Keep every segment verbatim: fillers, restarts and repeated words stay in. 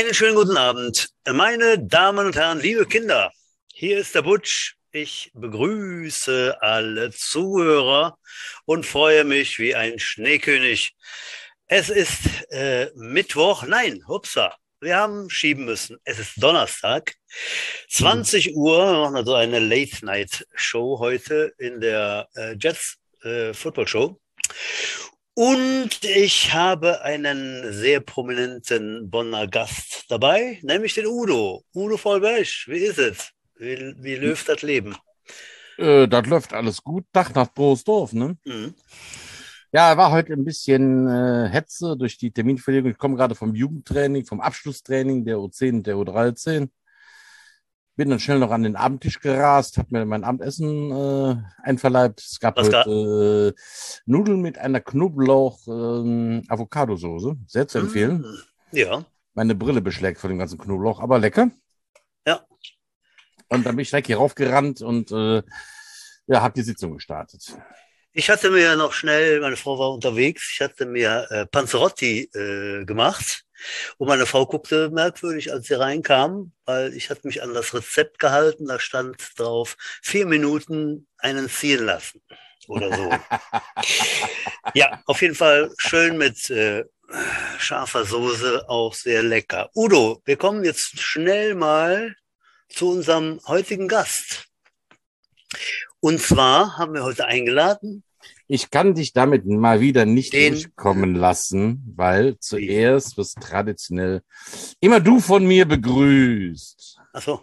Einen schönen guten Abend, meine Damen und Herren, liebe Kinder. Hier ist der Butch. Ich begrüße alle Zuhörer und freue mich wie ein Schneekönig. Es ist äh, Mittwoch, nein, hupsa, wir haben schieben müssen. Es ist Donnerstag, zwanzig Uhr, wir machen also eine Late-Night-Show heute in der äh, Jets äh, Football Show. Und ich habe einen sehr prominenten Bonner Gast dabei, nämlich den Udo. Udo Vollberg, wie ist es? Wie, wie läuft das Leben? Äh, das läuft alles gut. Dach nach Boosdorf, ne? Mhm. Ja, war heute ein bisschen äh, Hetze durch die Terminverlegung. Ich komme gerade vom Jugendtraining, vom Abschlusstraining der U zehn und der U dreizehn. Bin dann schnell noch an den Abendtisch gerast, habe mir mein Abendessen äh, einverleibt. Es gab Was heute äh, Nudeln mit einer Knoblauch-Avocado-Soße. Sehr zu empfehlen. Mhm. Ja. Meine Brille beschlägt von dem ganzen Knoblauch, aber lecker. Ja. Und dann bin ich direkt hier raufgerannt und äh, ja, habe die Sitzung gestartet. Ich hatte mir noch schnell, meine Frau war unterwegs, ich hatte mir äh, Panzerotti äh, gemacht. Und meine Frau guckte merkwürdig, als sie reinkam, weil ich hatte mich an das Rezept gehalten, da stand drauf, vier Minuten einen ziehen lassen oder so. Ja, auf jeden Fall schön mit äh, scharfer Soße, auch sehr lecker. Udo, wir kommen jetzt schnell mal zu unserem heutigen Gast. Und zwar haben wir heute eingeladen. Ich kann dich damit mal wieder nicht Den, durchkommen lassen, weil zuerst wirst traditionell immer du von mir begrüßt. Ach so.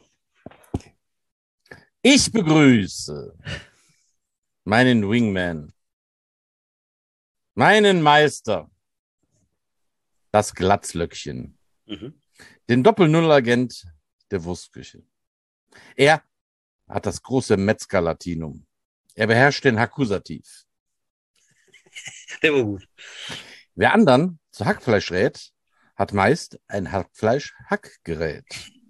Ich begrüße meinen Wingman, meinen Meister, das Glatzlöckchen, Mhm. den Doppel-Null-Agent der Wurstküche. Er hat das große Metzger-Latinum. Er beherrscht den Akkusativ. Der war gut. Wer anderen zu Hackfleisch rät, hat meist ein Hackfleisch-Hackgerät.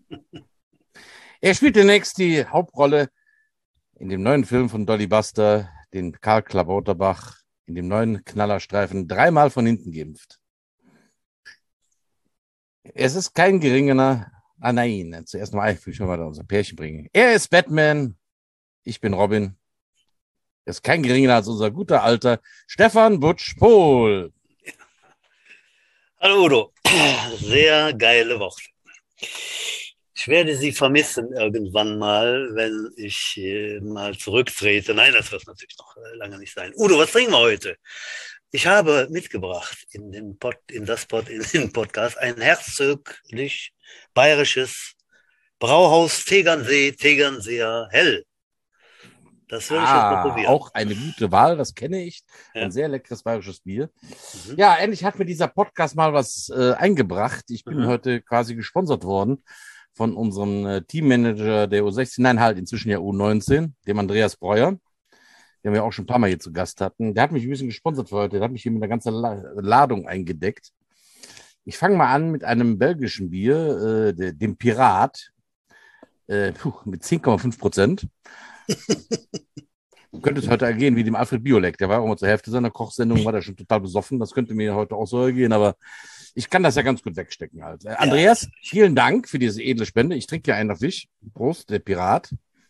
Er spielt demnächst die Hauptrolle in dem neuen Film von Dolly Buster, den Karl Klabauterbach in dem neuen Knallerstreifen dreimal von hinten geimpft. Es ist kein geringerer, ah nein, zuerst mal, ich will schon mal unser Pärchen bringen. Er ist Batman, ich bin Robin. Er ist kein geringerer als unser guter alter Stefan Butch-Pohl. Hallo Udo, sehr geile Worte. Ich werde Sie vermissen irgendwann mal, wenn ich äh, mal zurücktrete. Nein, das wird natürlich noch äh, lange nicht sein. Udo, was trinken wir heute? Ich habe mitgebracht in, den Pod, in das Pod, in den Podcast ein herzöglich bayerisches Brauhaus Tegernsee, Tegernseer Hell. Das will ich jetzt mal Ah, probieren. auch eine gute Wahl, das kenne ich. Ja. Ein sehr leckeres bayerisches Bier. Mhm. Ja, endlich hat mir dieser Podcast mal was äh, eingebracht. Ich bin Mhm. heute quasi gesponsert worden von unserem äh, Teammanager der U sechzehn, nein, halt inzwischen ja U neunzehn, dem Andreas Breuer, den wir auch schon ein paar Mal hier zu Gast hatten. Der hat mich ein bisschen gesponsert für heute. Der hat mich hier mit einer ganzen La- Ladung eingedeckt. Ich fange mal an mit einem belgischen Bier, äh, de, dem Pirat, äh, puh, mit zehn Komma fünf Prozent. Könnte es heute ergehen wie dem Alfred Biolek. Der war auch mal zur Hälfte seiner Kochsendung, war der schon total besoffen. Das könnte mir heute auch so ergehen, aber ich kann das ja ganz gut wegstecken halt. Äh, Andreas, vielen Dank für diese edle Spende. Ich trinke hier einen auf dich. Prost, der Pirat.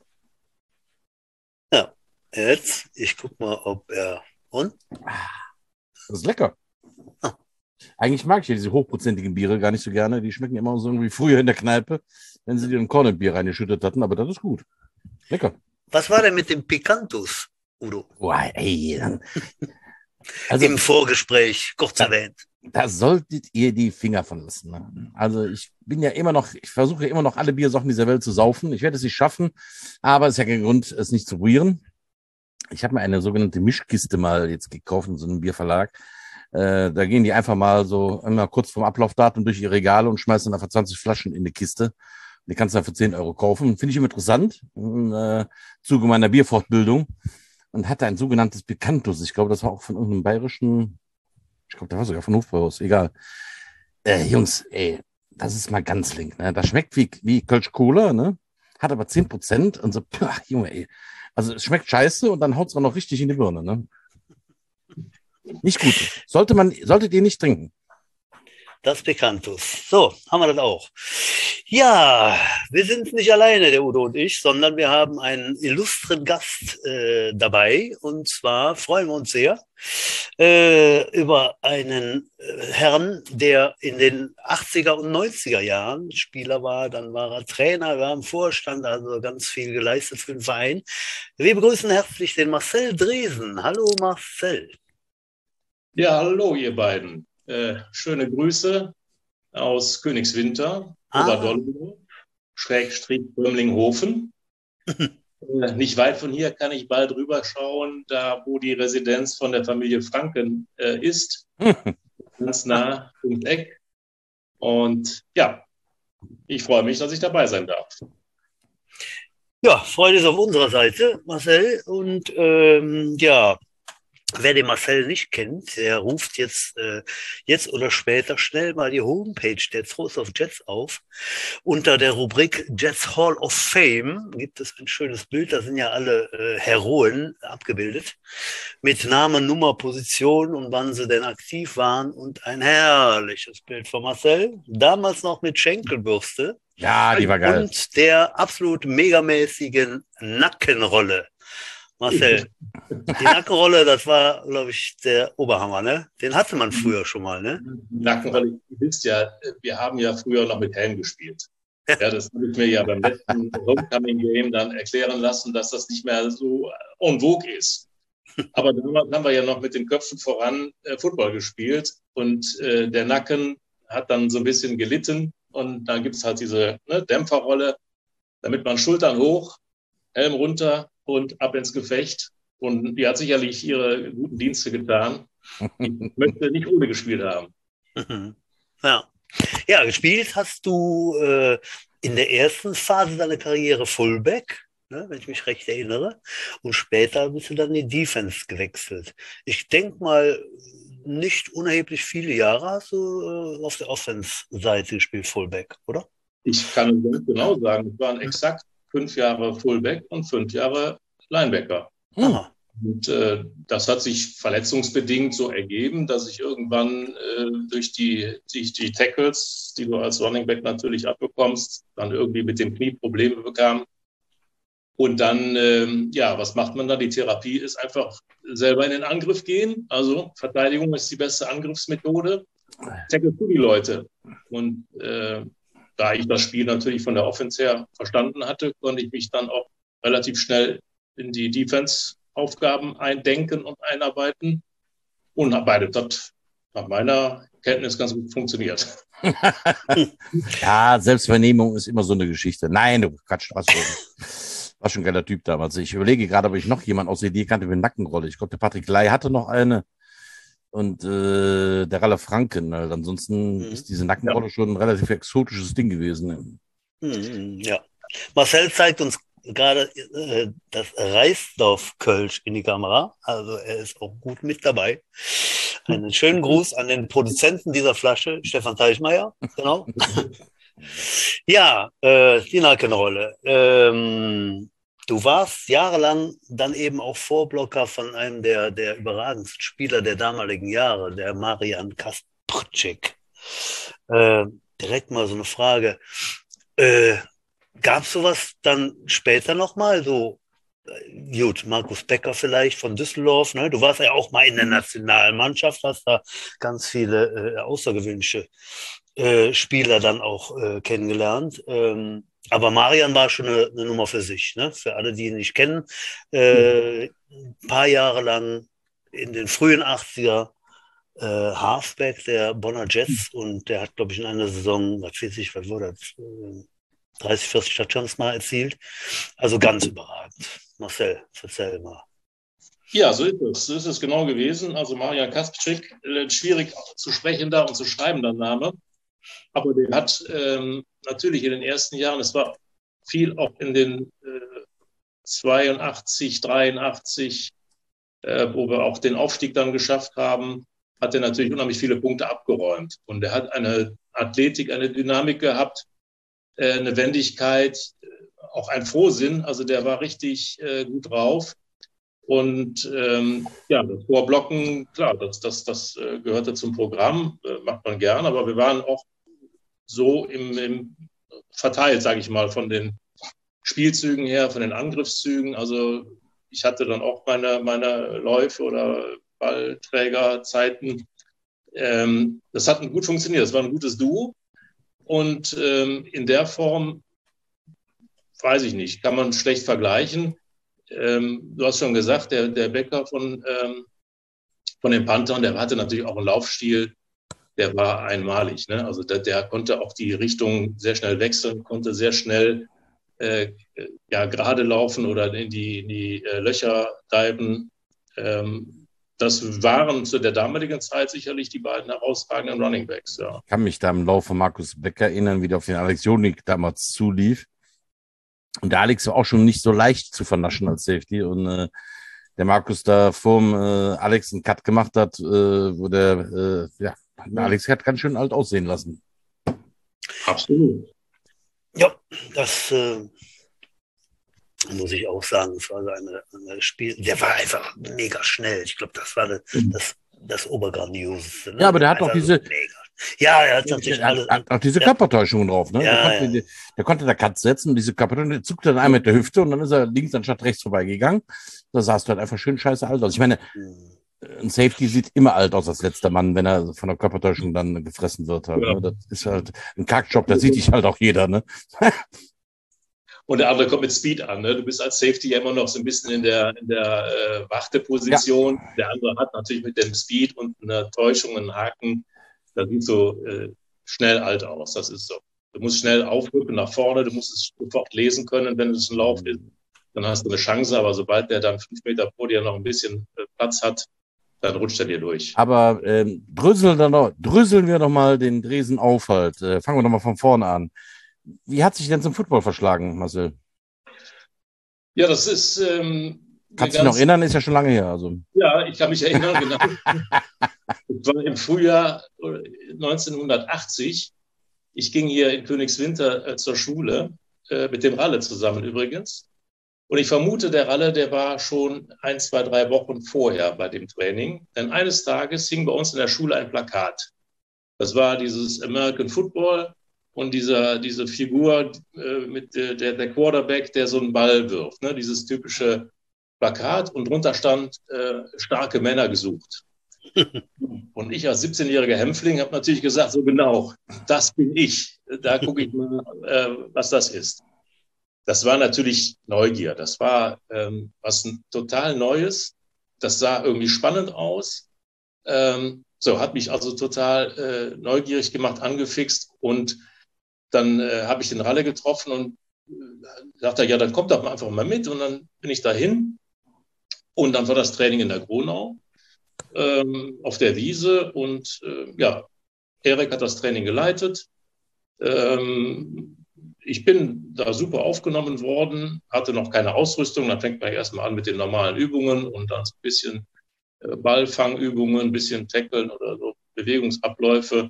Ja, jetzt, ich guck mal, ob er. Und? Das ist lecker. Ah. Eigentlich mag ich ja diese hochprozentigen Biere gar nicht so gerne. Die schmecken immer so irgendwie früher in der Kneipe, wenn sie dir ein Kornbier reingeschüttet hatten, aber das ist gut. Lecker. Was war denn mit dem Picantus, Udo? Boah, ey. Also, im Vorgespräch, kurz da, erwähnt. Da solltet ihr die Finger von lassen. Ne? Also ich bin ja immer noch, ich versuche immer noch alle Biersorten dieser Welt zu saufen. Ich werde es nicht schaffen, aber es ist ja kein Grund, es nicht zu probieren. Ich habe mir eine sogenannte Mischkiste mal jetzt gekauft in so einem Bierverlag. Äh, da gehen die einfach mal so immer kurz vorm Ablaufdatum durch ihre Regale und schmeißen dann einfach zwanzig Flaschen in eine Kiste. Die kannst du dann für zehn Euro kaufen. Finde ich immer interessant, im äh, Zuge meiner Bierfortbildung. Und hatte ein sogenanntes Picantus. Ich glaube, das war auch von irgendeinem bayerischen, ich glaube, der war sogar von Hofbräuhaus, egal. Äh, Jungs, ey, das ist mal ganz link, ne? Das schmeckt wie, wie Kölsch Cola, ne? Hat aber zehn Prozent und so, pah, Junge, ey. Also es schmeckt scheiße und dann haut es auch noch richtig in die Birne, ne? Nicht gut. Sollte man, solltet ihr nicht trinken. Das Picantus. So, haben wir das auch. Ja, wir sind nicht alleine, der Udo und ich, sondern wir haben einen illustren Gast äh, dabei. Und zwar freuen wir uns sehr äh, über einen äh, Herrn, der in den achtziger und neunziger Jahren Spieler war. Dann war er Trainer, war im Vorstand, also ganz viel geleistet für den Verein. Wir begrüßen herzlich den Marcel Dresen. Hallo Marcel. Ja, hallo ihr beiden. Äh, schöne Grüße aus Königswinter, Ah. Oberdollenburg, Schrägstrich Bömlinghofen. äh, nicht weit von hier kann ich bald rüberschauen, da wo die Residenz von der Familie Franken äh, ist. Ganz nah ums Eck. Und ja, ich freue mich, dass ich dabei sein darf. Ja, Freude ist auf unserer Seite, Marcel. Und ähm, ja, wer den Marcel nicht kennt, der ruft jetzt, äh, jetzt oder später schnell mal die Homepage der Throws of Jets auf. Unter der Rubrik Jets Hall of Fame gibt es ein schönes Bild, da sind ja alle äh, Heroen abgebildet, mit Name, Nummer, Position und wann sie denn aktiv waren. Und ein herrliches Bild von Marcel, damals noch mit Schenkelbürste. Ja, die war geil. Und der absolut megamäßigen Nackenrolle. Marcel, die Nackenrolle, das war, glaube ich, der Oberhammer, ne? Den hatte man früher schon mal, ne? Nackenrolle, ihr wisst ja, wir haben ja früher noch mit Helm gespielt. Ja, das habe ich mir ja beim letzten Homecoming-Game dann erklären lassen, dass das nicht mehr so en vogue ist. Aber damals haben wir ja noch mit den Köpfen voran äh, Football gespielt und äh, der Nacken hat dann so ein bisschen gelitten und dann gibt es halt diese ne, Dämpferrolle, damit man Schultern hoch, Helm runter und ab ins Gefecht. Und die hat sicherlich ihre guten Dienste getan. Ich möchte nicht ohne gespielt haben. Ja, ja, gespielt hast du äh, in der ersten Phase deiner Karriere Fullback, ne, wenn ich mich recht erinnere. Und später bist du dann in die Defense gewechselt. Ich denke mal, nicht unerheblich viele Jahre hast du äh, auf der Offense-Seite gespielt, Fullback, oder? Ich kann ganz genau sagen, es waren exakt fünf Jahre Fullback und fünf Jahre Linebacker. Aha. Und äh, das hat sich verletzungsbedingt so ergeben, dass ich irgendwann äh, durch, die, durch die Tackles, die du als Running Back natürlich abbekommst, dann irgendwie mit dem Knie Probleme bekam. Und dann, ähm, ja, was macht man da? Die Therapie ist einfach selber in den Angriff gehen. Also Verteidigung ist die beste Angriffsmethode. Tackle du die Leute. Und äh, da ich das Spiel natürlich von der Offense her verstanden hatte, konnte ich mich dann auch relativ schnell in die Defense-Aufgaben eindenken und einarbeiten. Und beides hat nach meiner Kenntnis ganz gut funktioniert. Ja, Selbstvernehmung ist immer so eine Geschichte. Nein, du Quatsch, was schon. War schon ein geiler Typ damals. Ich überlege gerade, ob ich noch jemanden aus der Idee kannte mit Nackenrolle. Ich glaube, der Patrick Ley hatte noch eine. Und äh, der Ralle Franken. Also ansonsten mhm. ist diese Nackenrolle ja. schon ein relativ exotisches Ding gewesen. Mhm, ja. Marcel zeigt uns gerade äh, das Reisdorf-Kölsch in die Kamera. Also er ist auch gut mit dabei. Einen schönen Gruß an den Produzenten dieser Flasche, Stefan Teichmeier. Genau. Ja, äh, die Nackenrolle. Ähm, du warst jahrelang dann eben auch Vorblocker von einem der, der überragendsten Spieler der damaligen Jahre, der Marian Kasprczyk. Äh, direkt mal so eine Frage. Äh, Gab es sowas dann später nochmal? So, äh, gut, Markus Becker vielleicht von Düsseldorf. Ne? Du warst ja auch mal in der Nationalmannschaft, hast da ganz viele äh, außergewöhnliche äh, Spieler dann auch äh, kennengelernt. Ähm, aber Marian war schon eine, eine Nummer für sich. Ne? Für alle, die ihn nicht kennen. Äh, ein paar Jahre lang in den frühen achtziger äh, Halfback der Bonner Jets und der hat, glaube ich, in einer Saison, was weiß ich, was wurde das? Äh, dreißig, vierzig Touchdowns mal erzielt. Also ganz überragend. Marcel, erzähl mal. Ja, so ist es. So ist es genau gewesen. Also Marian Kasprczyk, äh, schwierig zu sprechender und zu schreibender Name. Aber der hat ähm, natürlich in den ersten Jahren, es war viel auch in den äh, zweiundachtzig, dreiundachtzig, äh, wo wir auch den Aufstieg dann geschafft haben, hat er natürlich unheimlich viele Punkte abgeräumt. Und er hat eine Athletik, eine Dynamik gehabt, eine Wendigkeit, auch ein Frohsinn. Also der war richtig äh, gut drauf. Und ähm, ja, das Vorblocken, klar, das, das, das äh, gehörte zum Programm. Äh, macht man gern, aber wir waren auch so im, im verteilt, sage ich mal, von den Spielzügen her, von den Angriffszügen. Also ich hatte dann auch meine, meine Läufe oder Ballträgerzeiten. Ähm, das hat gut funktioniert, das war ein gutes Duo. Und ähm, in der Form, weiß ich nicht, kann man schlecht vergleichen. Ähm, du hast schon gesagt, der, der Becker von, ähm, von den Panthern, der hatte natürlich auch einen Laufstil, der war einmalig. Ne? Also der, der konnte auch die Richtung sehr schnell wechseln, konnte sehr schnell äh, ja, gerade laufen oder in die, in die äh, Löcher diven. Ähm, das waren zu der damaligen Zeit sicherlich die beiden herausragenden Runningbacks. Ja. Ich kann mich da im Lauf von Markus Becker erinnern, wie der auf den Alex Jonik damals zulief. Und der Alex war auch schon nicht so leicht zu vernaschen als Safety. Und äh, der Markus da vorm äh, Alex einen Cut gemacht hat, äh, wo der, äh, ja, Alex hat ganz schön alt aussehen lassen. Absolut. Ja, das äh, muss ich auch sagen. Es war so eine, eine Spiel. Der war einfach mega schnell. Ich glaube, das war das, das, das Obergrandioseste. Ne? Ja, aber der hat einfach auch diese. So mega. Ja, er hat natürlich der alles. Hat auch diese ja. Körpertäuschung drauf, ne? Ja, der, konnte, ja. der konnte da Cut setzen und diese Körpertäuschung, der zuckte dann einmal mit der Hüfte und dann ist er links anstatt rechts vorbeigegangen. Da sahst du halt einfach schön scheiße alt aus. Ich meine, ein Safety sieht immer alt aus als letzter Mann, wenn er von der Körpertäuschung dann gefressen wird. Halt, ja. ne? Das ist halt ein Kackjob, da sieht dich halt auch jeder. Ne? Und der andere kommt mit Speed an. Ne? Du bist als Safety ja immer noch so ein bisschen in der, in der äh, Warteposition. Ja. Der andere hat natürlich mit dem Speed und einer Täuschung einen Haken. Das sieht so äh, schnell alt aus. Das ist so. Du musst schnell aufrücken nach vorne. Du musst es sofort lesen können, wenn es ein Lauf ist. Dann hast du eine Chance. Aber sobald der dann fünf Meter vor dir noch ein bisschen äh, Platz hat, dann rutscht er dir durch. Aber ähm, dröseln, dann noch, dröseln wir doch mal den Dresen auf halt. Äh, fangen wir doch mal von vorne an. Wie hat sich denn zum Football verschlagen, Marcel? Ja, das ist... Ähm, Kannst du dich noch erinnern? Ist ja schon lange her. Also. Ja, ich kann mich erinnern, genau. Das war im Frühjahr neunzehnhundertachtzig. Ich ging hier in Königswinter äh, zur Schule, äh, mit dem Ralle zusammen übrigens. Und ich vermute, der Ralle, der war schon ein, zwei, drei Wochen vorher bei dem Training. Denn eines Tages hing bei uns in der Schule ein Plakat. Das war dieses American Football und dieser, diese Figur äh, mit äh, der, der Quarterback, der so einen Ball wirft. Ne? Dieses typische Plakat und drunter stand äh, starke Männer gesucht. Und ich als siebzehnjähriger Hämpfling habe natürlich gesagt, so genau, das bin ich. Da gucke ich mal, äh, was das ist. Das war natürlich Neugier. Das war ähm, was total Neues. Das sah irgendwie spannend aus. Ähm, so, hat mich also total äh, neugierig gemacht, angefixt. Und dann äh, habe ich den Ralle getroffen und äh, sagte, ja, dann kommt doch einfach mal mit. Und dann bin ich dahin. Und dann war das Training in der Gronau ähm, auf der Wiese. Und äh, ja, Erik hat das Training geleitet. Ähm, ich bin da super aufgenommen worden, hatte noch keine Ausrüstung. Dann fängt man erstmal an mit den normalen Übungen und dann so ein bisschen äh, Ballfangübungen, ein bisschen Tackeln oder so Bewegungsabläufe.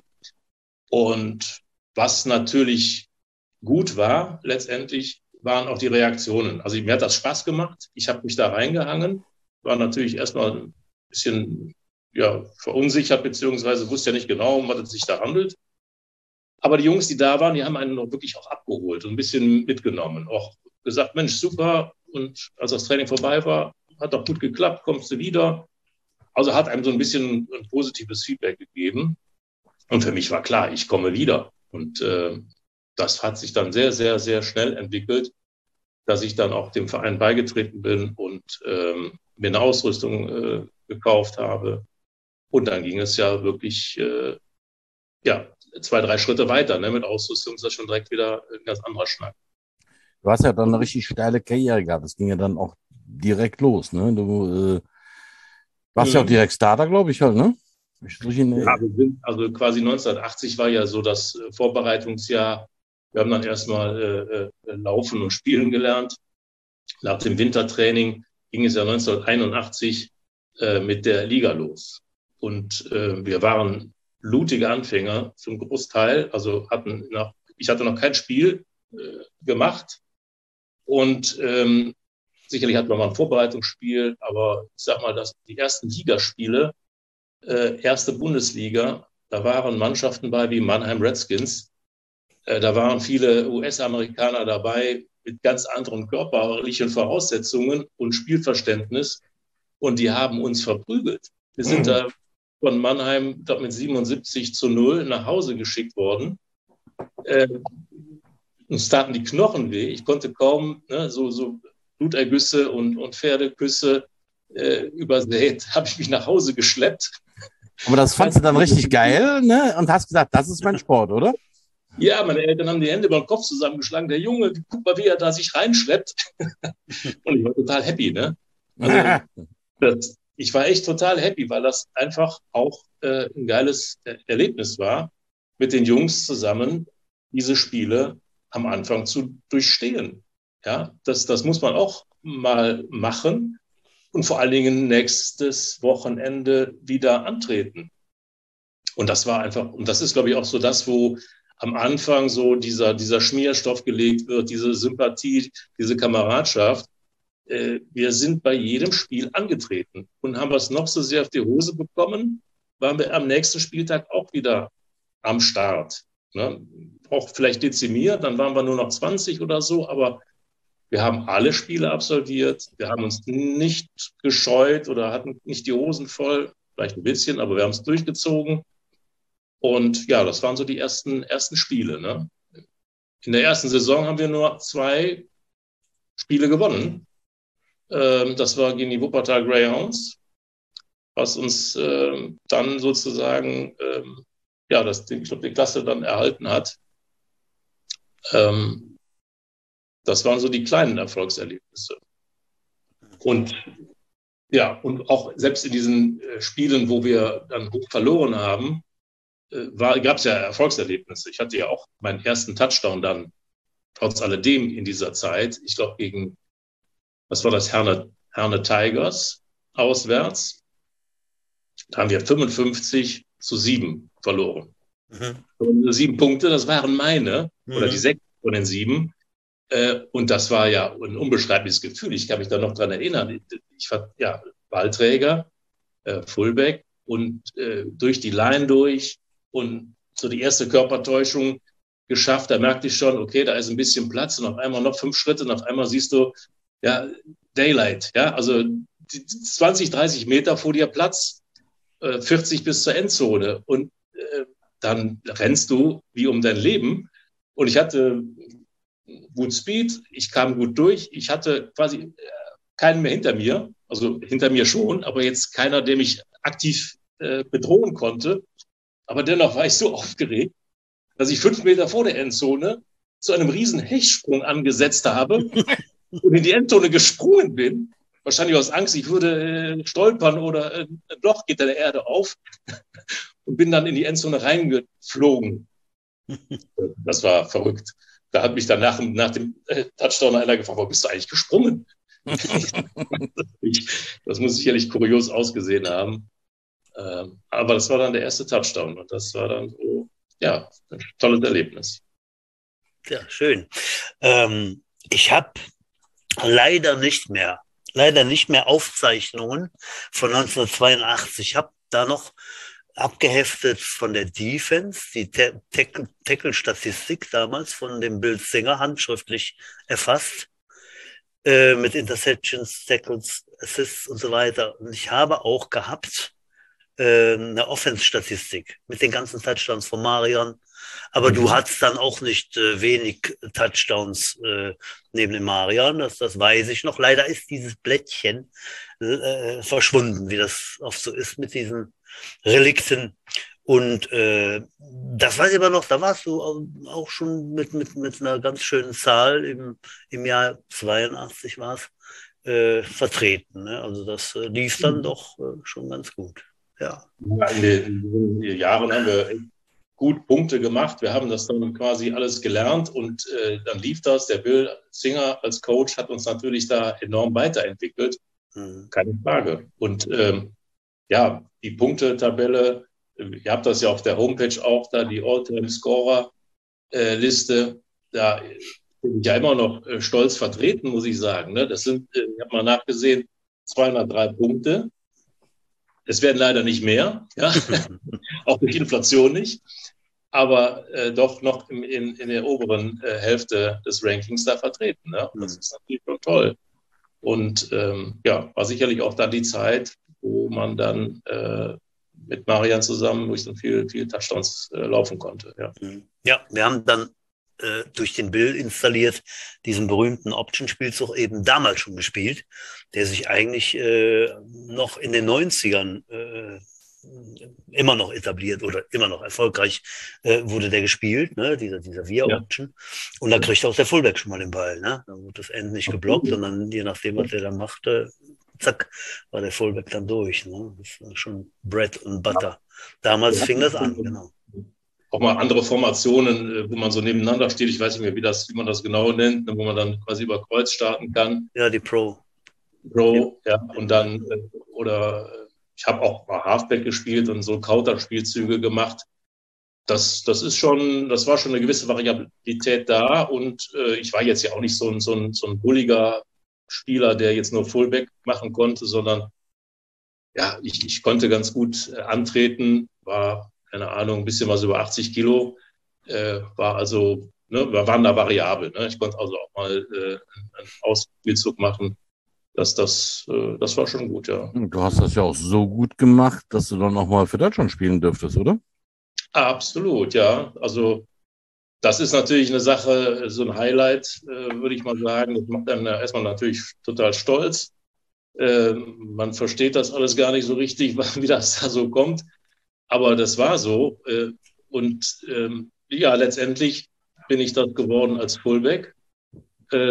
Und was natürlich gut war, letztendlich, waren auch die Reaktionen. Also mir hat das Spaß gemacht. Ich habe mich da reingehangen, war natürlich erstmal ein bisschen ja, verunsichert, beziehungsweise wusste ja nicht genau, um was es sich da handelt. Aber die Jungs, die da waren, die haben einen noch wirklich auch abgeholt und ein bisschen mitgenommen. Auch gesagt, Mensch, super. Und als das Training vorbei war, hat doch gut geklappt, kommst du wieder. Also hat einem so ein bisschen ein positives Feedback gegeben. Und für mich war klar, ich komme wieder. Und äh, das hat sich dann sehr, sehr, sehr schnell entwickelt, dass ich dann auch dem Verein beigetreten bin und ähm, mir eine Ausrüstung äh, gekauft habe. Und dann ging es ja wirklich äh, ja, zwei, drei Schritte weiter. Ne? Mit Ausrüstung ist das schon direkt wieder ein ganz anderer Schnack. Du hast ja dann eine richtig steile Karriere gehabt. Das ging ja dann auch direkt los. Ne? Du äh, warst mhm. ja auch direkt Starter, glaube ich halt, ne? Ich ja, wir sind, also quasi neunzehnhundertachtzig war ja so das Vorbereitungsjahr. Wir haben dann erstmal äh, äh, laufen und spielen gelernt. Nach dem Wintertraining ging es ja neunzehnhunderteinundachtzig äh, mit der Liga los. Und äh, wir waren blutige Anfänger zum Großteil. Also hatten noch, ich hatte noch kein Spiel äh, gemacht. Und ähm, sicherlich hatten wir mal ein Vorbereitungsspiel. Aber ich sag mal, dass die ersten Ligaspiele, äh, erste Bundesliga, Da waren Mannschaften bei wie Mannheim Redskins. Äh, da waren viele U S-Amerikaner dabei mit ganz anderen körperlichen Voraussetzungen und Spielverständnis. Und die haben uns verprügelt. Wir sind mhm. da von Mannheim glaub, mit siebenundsiebzig zu null nach Hause geschickt worden. Äh, uns taten die Knochen weh. Ich konnte kaum ne, so, so Blutergüsse und, und Pferdeküsse äh, übersät, habe ich mich nach Hause geschleppt. Aber das fandst du dann richtig geil, ne? Und hast gesagt, das ist mein Sport, oder? Ja, meine Eltern haben die Hände über den Kopf zusammengeschlagen. Der Junge, guck mal, wie er da sich reinschleppt. Und ich war total happy, ne? Also, das, ich war echt total happy, weil das einfach auch äh, ein geiles Erlebnis war, mit den Jungs zusammen diese Spiele am Anfang zu durchstehen. Ja, das, das muss man auch mal machen und vor allen Dingen nächstes Wochenende wieder antreten. Und das war einfach, und das ist, glaube ich, auch so das, wo am Anfang so dieser, dieser Schmierstoff gelegt wird, diese Sympathie, diese Kameradschaft. Äh, wir sind bei jedem Spiel angetreten und haben wir es noch so sehr auf die Hose bekommen, waren wir am nächsten Spieltag auch wieder am Start. Ne? Auch vielleicht dezimiert, dann waren wir nur noch zwanzig oder so, aber wir haben alle Spiele absolviert. Wir haben uns nicht gescheut oder hatten nicht die Hosen voll, vielleicht ein bisschen, aber wir haben es durchgezogen. Und ja, das waren so die ersten, ersten Spiele. Ne? In der ersten Saison haben wir nur zwei Spiele gewonnen. Ähm, das war gegen die Wuppertal Greyhounds, was uns ähm, dann sozusagen ähm, ja, das, ich glaube, die Klasse dann erhalten hat. Ähm, das waren so die kleinen Erfolgserlebnisse. Und ja, und auch selbst in diesen äh, Spielen, wo wir dann hoch verloren haben, äh, gab es ja Erfolgserlebnisse. Ich hatte ja auch meinen ersten Touchdown dann, trotz alledem in dieser Zeit. Ich glaube, gegen, was war das, Herne, Herne Tigers auswärts. Da haben wir fünfundfünfzig zu sieben verloren. Mhm. Und sieben Punkte, das waren meine, mhm. oder die sechs von den sieben. Äh, und das war ja ein unbeschreibliches Gefühl. Ich kann mich da noch dran erinnern. Ich war ja Ballträger, äh, Fullback und äh, durch die Line durch und so die erste Körpertäuschung geschafft. Da merkte ich schon, okay, da ist ein bisschen Platz und auf einmal noch fünf Schritte und auf einmal siehst du, ja, Daylight, ja, also zwanzig, dreißig Meter vor dir Platz, äh, vierzig bis zur Endzone und äh, dann rennst du wie um dein Leben. Und ich hatte gut Speed, ich kam gut durch, ich hatte quasi keinen mehr hinter mir, also hinter mir schon, aber jetzt keiner, der mich aktiv äh, bedrohen konnte. Aber dennoch war ich so aufgeregt, dass ich fünf Meter vor der Endzone zu einem riesen Hechtsprung angesetzt habe und in die Endzone gesprungen bin. Wahrscheinlich aus Angst, ich würde äh, stolpern oder äh, ein Loch geht in der Erde auf und bin dann in die Endzone reingeflogen. Das war verrückt. Da hat mich dann nach, nach dem äh, Touchdown einer gefragt, wo bist du eigentlich gesprungen? Das muss sicherlich kurios ausgesehen haben. Ähm, aber das war dann der erste Touchdown und das war dann so, ja, ein tolles Erlebnis. Ja, schön. Ähm, ich habe leider nicht mehr, leider nicht mehr Aufzeichnungen von neunzehnhundertzweiundachtzig. Ich habe da noch abgeheftet von der Defense, die Tackle-Statistik damals von dem Bill Singer, handschriftlich erfasst, äh, mit Interceptions, Tackles, Assists und so weiter. Und ich habe auch gehabt äh, eine Offense-Statistik mit den ganzen Touchdowns von Marion. Aber mhm. du hattest dann auch nicht äh, wenig Touchdowns äh, neben dem Marion, das, das weiß ich noch. Leider ist dieses Blättchen äh, verschwunden, wie das oft so ist mit diesen Relikten. Und äh, das weiß ich aber noch, da warst du auch schon mit, mit, mit einer ganz schönen Zahl im, im Jahr zweiundachtzig war es, äh, vertreten. Ne? Also das äh, lief dann mhm. doch äh, schon ganz gut. Ja. Ja, in, den, in den Jahren haben wir gut Punkte gemacht. Wir haben das dann quasi alles gelernt und äh, dann lief das. Der Bill Singer als Coach hat uns natürlich da enorm weiterentwickelt. Mhm. Keine Frage. Und ähm, ja, die Punktetabelle, ihr habt das ja auf der Homepage auch da, die All-Time-Scorer-Liste, da bin ich ja immer noch äh, stolz vertreten, muss ich sagen. Ne? Das sind, äh, ich habe mal nachgesehen, zweihundertdrei Punkte. Es werden leider nicht mehr, ja? Auch durch Inflation nicht, aber äh, doch noch im, in, in der oberen äh, Hälfte des Rankings da vertreten. Ja? Das ist natürlich schon toll. Und ähm, ja, war sicherlich auch dann die Zeit, wo man dann äh, mit Marian zusammen durch so viel, viel Touchdowns äh, laufen konnte. Ja. ja, wir haben dann äh, durch den Bill installiert diesen berühmten Option-Spielzug eben damals schon gespielt, der sich eigentlich äh, noch in den neunzigern äh, immer noch etabliert oder immer noch erfolgreich äh, wurde der gespielt, ne? dieser, dieser Via-Option. Ja. Und da kriegt auch der Fullback schon mal den Ball. Ne? Da wird das End nicht geblockt und dann, je nachdem, was der dann macht, äh, zack, war der Fullback dann durch. Ne? Das war schon Bread and Butter. Damals ja. fing das an, genau. Auch mal andere Formationen, wo man so nebeneinander steht. Ich weiß nicht mehr, wie, das, wie man das genau nennt, wo man dann quasi über Kreuz starten kann. Ja, die Pro. Pro, ja. ja. Und dann, oder ich habe auch mal Halfback gespielt und so Counter-Spielzüge gemacht. Das, das ist schon, das war schon eine gewisse Variabilität da. Und äh, ich war jetzt ja auch nicht so ein, so ein, so ein bulliger Spieler, der jetzt nur Fullback machen konnte, sondern ja, ich, ich konnte ganz gut äh, antreten, war, keine Ahnung, ein bisschen was über achtzig Kilo, äh, war also, ne, wir waren da variabel. Ne? Ich konnte also auch mal äh, einen Ausspielzug machen. Das, das, äh, das war schon gut, ja. Du hast das ja auch so gut gemacht, dass du dann auch mal für Deutschland spielen dürftest, oder? Absolut, ja. Also das ist natürlich eine Sache, so ein Highlight, äh, würde ich mal sagen. Das macht einem erstmal natürlich total stolz. Äh, man versteht das alles gar nicht so richtig, wie das da so kommt. Aber das war so. Äh, und ähm, ja, letztendlich bin ich das geworden als Fullback äh,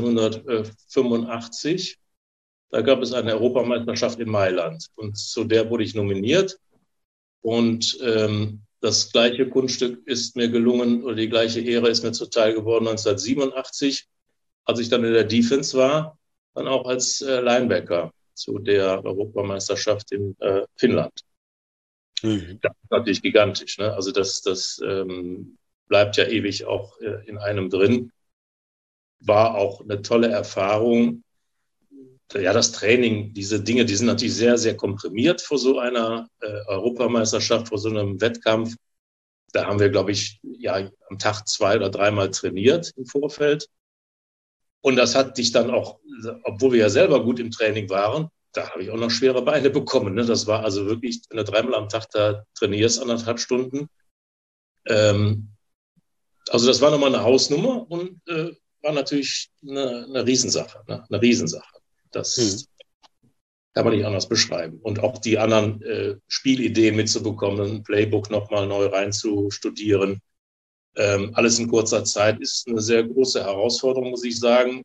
neunzehnhundertfünfundachtzig. Da gab es eine Europameisterschaft in Mailand. Und zu der wurde ich nominiert. Und ähm, das gleiche Kunststück ist mir gelungen, oder die gleiche Ehre ist mir zuteil geworden neunzehnhundertsiebenundachtzig, als ich dann in der Defense war, dann auch als äh, Linebacker zu der Europameisterschaft in äh, Finnland. Mhm. Das ist natürlich gigantisch. Ne? Also das, das ähm, bleibt ja ewig auch äh, in einem drin. War auch eine tolle Erfahrung. Ja, das Training, diese Dinge, die sind natürlich sehr, sehr komprimiert vor so einer äh, Europameisterschaft, vor so einem Wettkampf. Da haben wir, glaube ich, ja am Tag zwei oder dreimal trainiert im Vorfeld. Und das hat dich dann auch, obwohl wir ja selber gut im Training waren, da habe ich auch noch schwere Beine bekommen. Ne? Das war also wirklich, wenn du dreimal am Tag da trainierst, anderthalb Stunden. Ähm, also das war nochmal eine Hausnummer und äh, war natürlich eine, eine Riesensache, ne? Eine Riesensache. Das hm. kann man nicht anders beschreiben. Und auch die anderen äh, Spielideen mitzubekommen, ein Playbook nochmal neu reinzustudieren, ähm, alles in kurzer Zeit ist eine sehr große Herausforderung, muss ich sagen.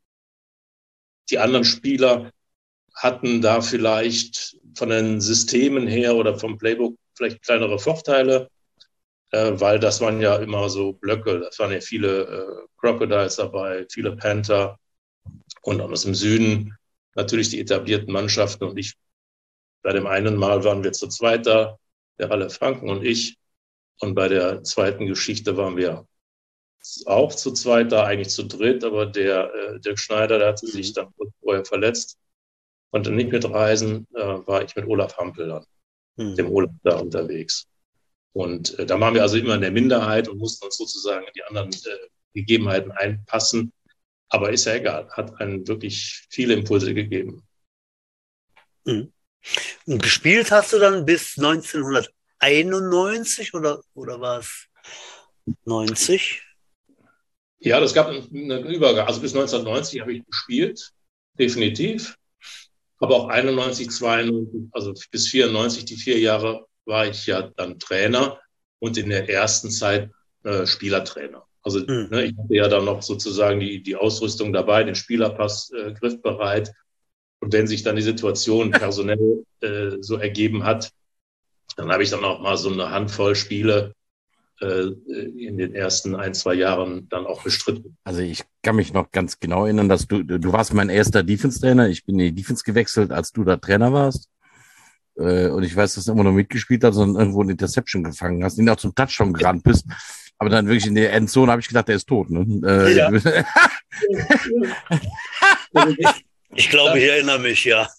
Die anderen Spieler hatten da vielleicht von den Systemen her oder vom Playbook vielleicht kleinere Vorteile, äh, weil das waren ja immer so Blöcke, das waren ja viele äh, Crocodiles dabei, viele Panther. Und aus dem Süden natürlich die etablierten Mannschaften. Und ich, bei dem einen Mal waren wir zu zweit da, der Ralle Franken und ich. Und bei der zweiten Geschichte waren wir auch zu zweit da, eigentlich zu dritt. Aber der äh, Dirk Schneider, der hatte sich dann vorher verletzt, konnte nicht mitreisen, äh, war ich mit Olaf Hampel dann, mhm. dem Olaf da unterwegs. Und äh, da waren wir also immer in der Minderheit und mussten uns sozusagen in die anderen äh, Gegebenheiten einpassen. Aber ist ja egal, hat einen wirklich viele Impulse gegeben. Mhm. Und gespielt hast du dann bis neunzehnhunderteinundneunzig oder, oder war es neunzig? Ja, das gab einen Übergang. Also bis neunzehnhundertneunzig habe ich gespielt, definitiv. Aber auch einundneunzig, zweiundneunzig, also bis vierundneunzig, die vier Jahre war ich ja dann Trainer und in der ersten Zeit äh, Spielertrainer. Also mhm. ne, ich hatte ja dann noch sozusagen die, die Ausrüstung dabei, den Spielerpass äh, griffbereit. Und wenn sich dann die Situation personell äh, so ergeben hat, dann habe ich dann auch mal so eine Handvoll Spiele äh, in den ersten ein, zwei Jahren dann auch bestritten. Also ich kann mich noch ganz genau erinnern, dass du, du warst mein erster Defense-Trainer. Ich bin in die Defense gewechselt, als du da Trainer warst. Äh, und ich weiß, dass du immer noch mitgespielt hast und irgendwo eine Interception gefangen hast, den auch zum Touchdown gerannt bist. Aber dann wirklich in der Endzone habe ich gedacht, der ist tot. Ne? Äh, ja. Ich glaube, ich erinnere mich, ja.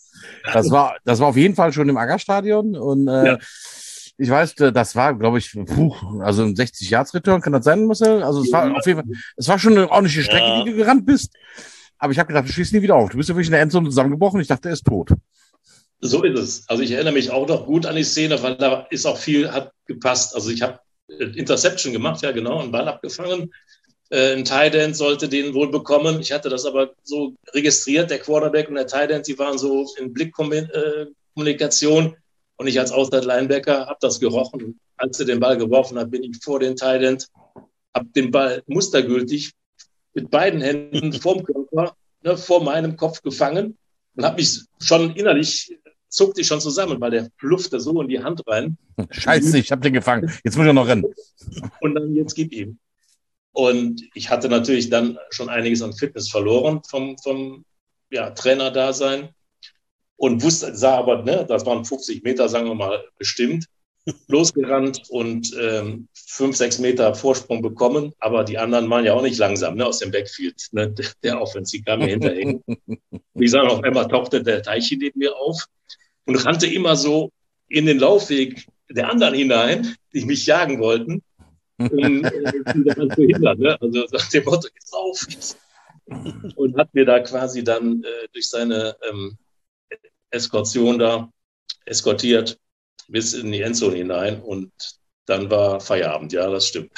Das war, das war auf jeden Fall schon im Aggerstadion und äh, ja. Ich weiß, das war, glaube ich, puh, also ein sechzig-Yards-Return, kann das sein, Marcel? Also es war auf jeden Fall, es war schon eine ordentliche Strecke, ja. die du gerannt bist. Aber ich habe gedacht, du schießt nie wieder auf. Du bist ja wirklich in der Endzone zusammengebrochen. Ich dachte, er ist tot. So ist es. Also ich erinnere mich auch noch gut an die Szene, weil da ist auch viel, hat gepasst. Also ich habe Interception gemacht, ja genau, einen Ball abgefangen. Äh, ein Tight End sollte den wohl bekommen. Ich hatte das aber so registriert, der Quarterback und der Tight End, die waren so in Blickkommunikation. Und ich als Outside-Linebacker habe das gerochen. Und als er den Ball geworfen hat, bin ich vor den Tight End, habe den Ball mustergültig mit beiden Händen vorm Körper, ne, vor meinem Kopf gefangen und habe mich schon innerlich, zuckte ich schon zusammen, weil der pluffte so in die Hand rein. Scheiße, ich habe den gefangen. Jetzt muss ich noch rennen. Und dann, jetzt gib ihm. Und ich hatte natürlich dann schon einiges an Fitness verloren vom, vom ja, Trainer-Dasein. Und wusste, sah aber, ne, das waren fünfzig Meter, sagen wir mal, bestimmt, losgerannt und ähm, fünf, sechs Meter Vorsprung bekommen. Aber die anderen waren ja auch nicht langsam, ne, aus dem Backfield. Ne, der, der Offensive kam mir hinterher. Wie gesagt, auf einmal tauchte der Teichi neben mir auf und rannte immer so in den Laufweg der anderen hinein, die mich jagen wollten, um äh, sie daran zu hindern. Ne? Also nach dem Motto, jetzt auf! Und hat mir da quasi dann äh, durch seine ähm, Eskortion da, eskortiert bis in die Endzone hinein und dann war Feierabend, ja, das stimmt.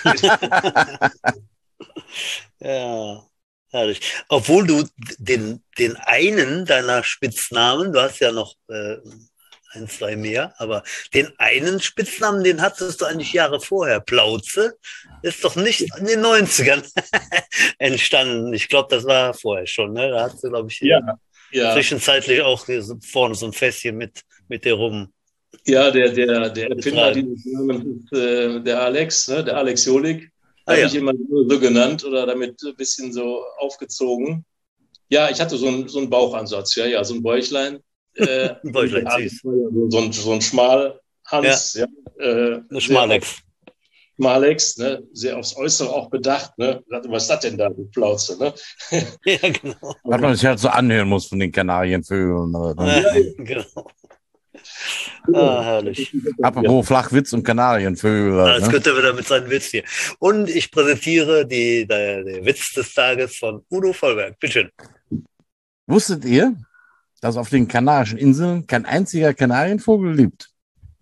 Ja, herrlich. Obwohl du den, den einen deiner Spitznamen, du hast ja noch äh, ein, zwei mehr, aber den einen Spitznamen, den hattest du eigentlich Jahre vorher. Plauze ist doch nicht in den neunzigern entstanden. Ich glaube, das war vorher schon, ne? Da hast du, glaube ich, ja. Ja. zwischenzeitlich auch vorne so ein Fässchen mit, mit dir rum. Ja, der, der, der Erfinder dieses Namens ist äh, der Alex, ne? Der Alex Jolik. Ah, habe ja. ich immer so genannt oder damit ein bisschen so aufgezogen. Ja, ich hatte so einen, so einen Bauchansatz, ja, ja, so ein Bäuchlein. Äh, ein Bäuchlein, süß. So ein, so ein Schmalhans. Ja. Ja, äh, eine Schmalex. Schmalex, ne, sehr aufs Äußere auch bedacht, ne? Was ist das denn da, die Plauze, ne? Ja, genau. Was man sich halt so anhören muss von den Kanarienvögeln. Ne? Ja, genau. Ah, herrlich. Apropos Flachwitz und Kanarienvögel. Das ne? könnte wieder mit seinem Witz hier. Und ich präsentiere die, der, der Witz des Tages von Udo Vollberg. Bitte schön. Wusstet ihr, dass auf den Kanarischen Inseln kein einziger Kanarienvogel lebt?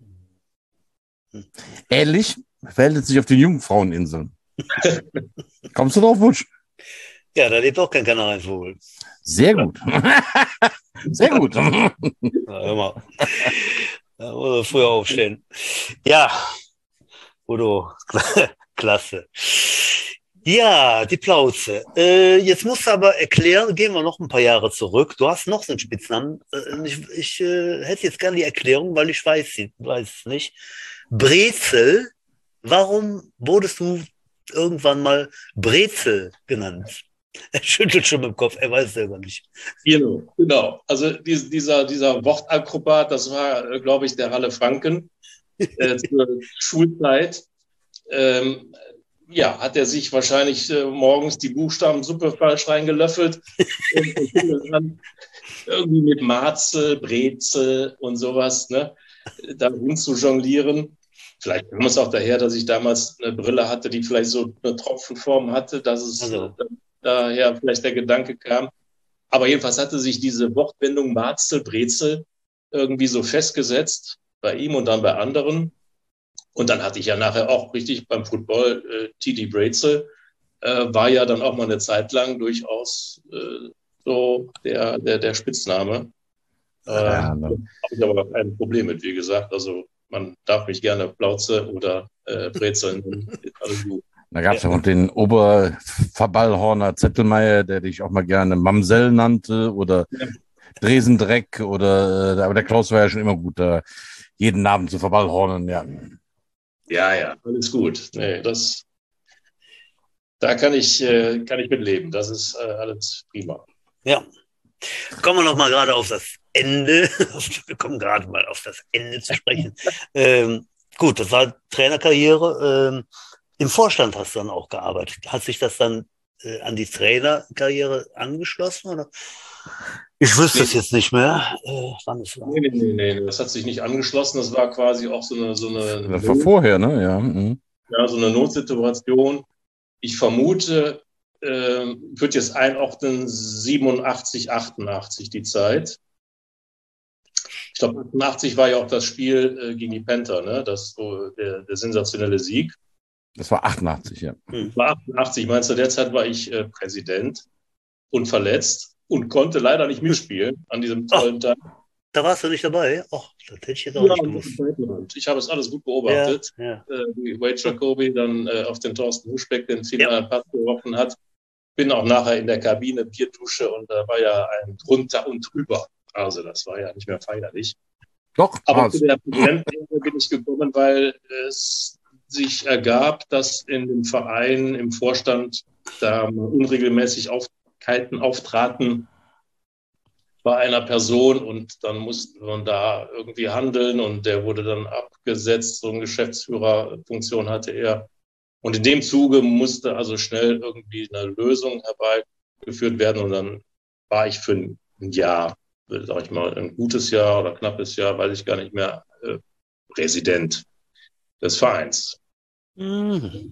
Ähnlich verhält es sich auf den Jungfraueninseln. Kommst du drauf, Butsch? Ja, da lebt auch kein Kanarienvogel. Sehr gut. Sehr gut. Ja, hör mal. Da muss er früher aufstehen. Ja, Udo, klasse. Ja, die Plauze. Äh, jetzt musst du aber erklären, gehen wir noch ein paar Jahre zurück. Du hast noch so einen Spitznamen. Äh, ich ich äh, hätte jetzt gerne die Erklärung, weil ich weiß, sie weiß es nicht. Brezel. Warum wurdest du irgendwann mal Brezel genannt? Er schüttelt schon mit dem Kopf, er weiß es selber nicht. Genau, genau. Also dieser, dieser Wortakrobat, das war, glaube ich, der Ralle Franken äh, zur Schulzeit. Ähm, ja, hat er sich wahrscheinlich äh, morgens die Buchstabensuppe falsch reingelöffelt und dann irgendwie mit Marzel, Brezel und sowas, ne, da rum zu jonglieren. Vielleicht kam es auch daher, dass ich damals eine Brille hatte, die vielleicht so eine Tropfenform hatte, dass es also. äh, daher vielleicht der Gedanke kam. Aber jedenfalls hatte sich diese Wortwendung Marzel, Brezel irgendwie so festgesetzt bei ihm und dann bei anderen. Und dann hatte ich ja nachher auch richtig beim Football äh, T D Brezel, äh, war ja dann auch mal eine Zeit lang durchaus äh, so der, der, der Spitzname. Äh, ja, ne. Habe ich aber kein Problem mit, wie gesagt. Also man darf mich gerne Plauze oder äh, Brezel nennen. Alles gut. Da gab es ja noch den Oberverballhorner Zettelmeier, der dich auch mal gerne Mamsell nannte oder ja. Dresendreck oder, aber der Klaus war ja schon immer gut, da jeden Namen zu verballhornen, ja. Ja, ja, alles gut. Nee, das, da kann ich, äh, kann ich mit leben. Das ist äh, alles prima. Ja. Kommen wir noch mal gerade auf das Ende. Wir kommen gerade mal auf das Ende zu sprechen. ähm, gut, das war Trainerkarriere. Ähm, Im Vorstand hast du dann auch gearbeitet. Hat sich das dann äh, an die Trainerkarriere angeschlossen? Oder? Ich wüsste es jetzt nicht mehr, äh, wann es war. Nee, nee, nee, nee, das hat sich nicht angeschlossen. Das war quasi auch so eine, so eine, Das war vorher, ne? Ja. Mhm. ja, so eine Notsituation. Ich vermute, äh, wird jetzt einordnen, siebenundachtzig, achtundachtzig die Zeit. Ich glaube, achtundachtzig war ja auch das Spiel äh, gegen die Panther, ne? Das so der, der sensationelle Sieg. Das war achtundachtzig, ja. Das war achtundachtzig, meinst du, derzeit war ich äh, Präsident und verletzt und konnte leider nicht mitspielen an diesem tollen Tag. Da warst du nicht dabei? Ach, das hätte ich jetzt auch Ja, nicht gewusst. ich habe es alles gut beobachtet. Ja, ja. Äh, wie Wade Jacoby dann äh, auf den Thorsten Huschbeck den finalen Ja. Pass geworfen hat. Bin auch nachher in der Kabine, Bierdusche, und da war ja ein drunter und drüber. Also das war ja nicht mehr feierlich. Doch, Aber war's. zu der Präsidentenrunde bin ich gekommen, weil es sich ergab, dass in dem Verein, im Vorstand, da unregelmäßig Aufkeiten auftraten bei einer Person, und dann musste man da irgendwie handeln, und der wurde dann abgesetzt. So eine Geschäftsführerfunktion hatte er. Und in dem Zuge musste also schnell irgendwie eine Lösung herbeigeführt werden, und dann war ich für ein Jahr, sag ich mal, ein gutes Jahr oder knappes Jahr, weiß ich gar nicht mehr, äh, Präsident des Vereins. Mhm.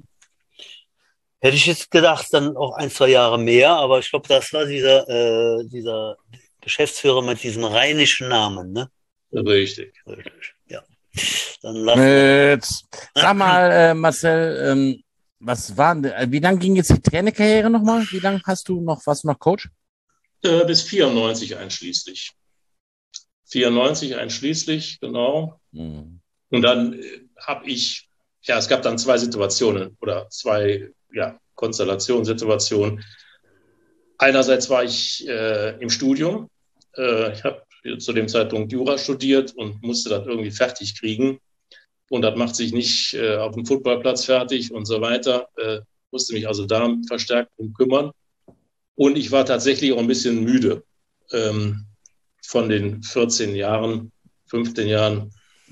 Hätte ich jetzt gedacht, dann auch ein, zwei Jahre mehr, aber ich glaube, das war dieser, äh, dieser Geschäftsführer mit diesem rheinischen Namen, ne? Richtig. Richtig, ja. Dann lassen wir. Jetzt, sag mal, äh, Marcel, ähm, was war, denn- äh, wie lang ging jetzt die Trainerkarriere nochmal? Wie lange hast du noch, warst du noch Coach? Äh, bis vierundneunzig einschließlich. vierundneunzig einschließlich, genau. Mhm. Und dann äh, habe ich, ja, es gab dann zwei Situationen oder zwei, ja, Konstellationssituationen. Einerseits war ich äh, im Studium. Äh, ich habe zu dem Zeitpunkt Jura studiert und musste das irgendwie fertig kriegen. Und das macht sich nicht äh, auf dem Footballplatz fertig und so weiter. Äh, musste mich also da verstärkt drum kümmern. Und ich war tatsächlich auch ein bisschen müde ähm, von den vierzehn Jahren, fünfzehn Jahren.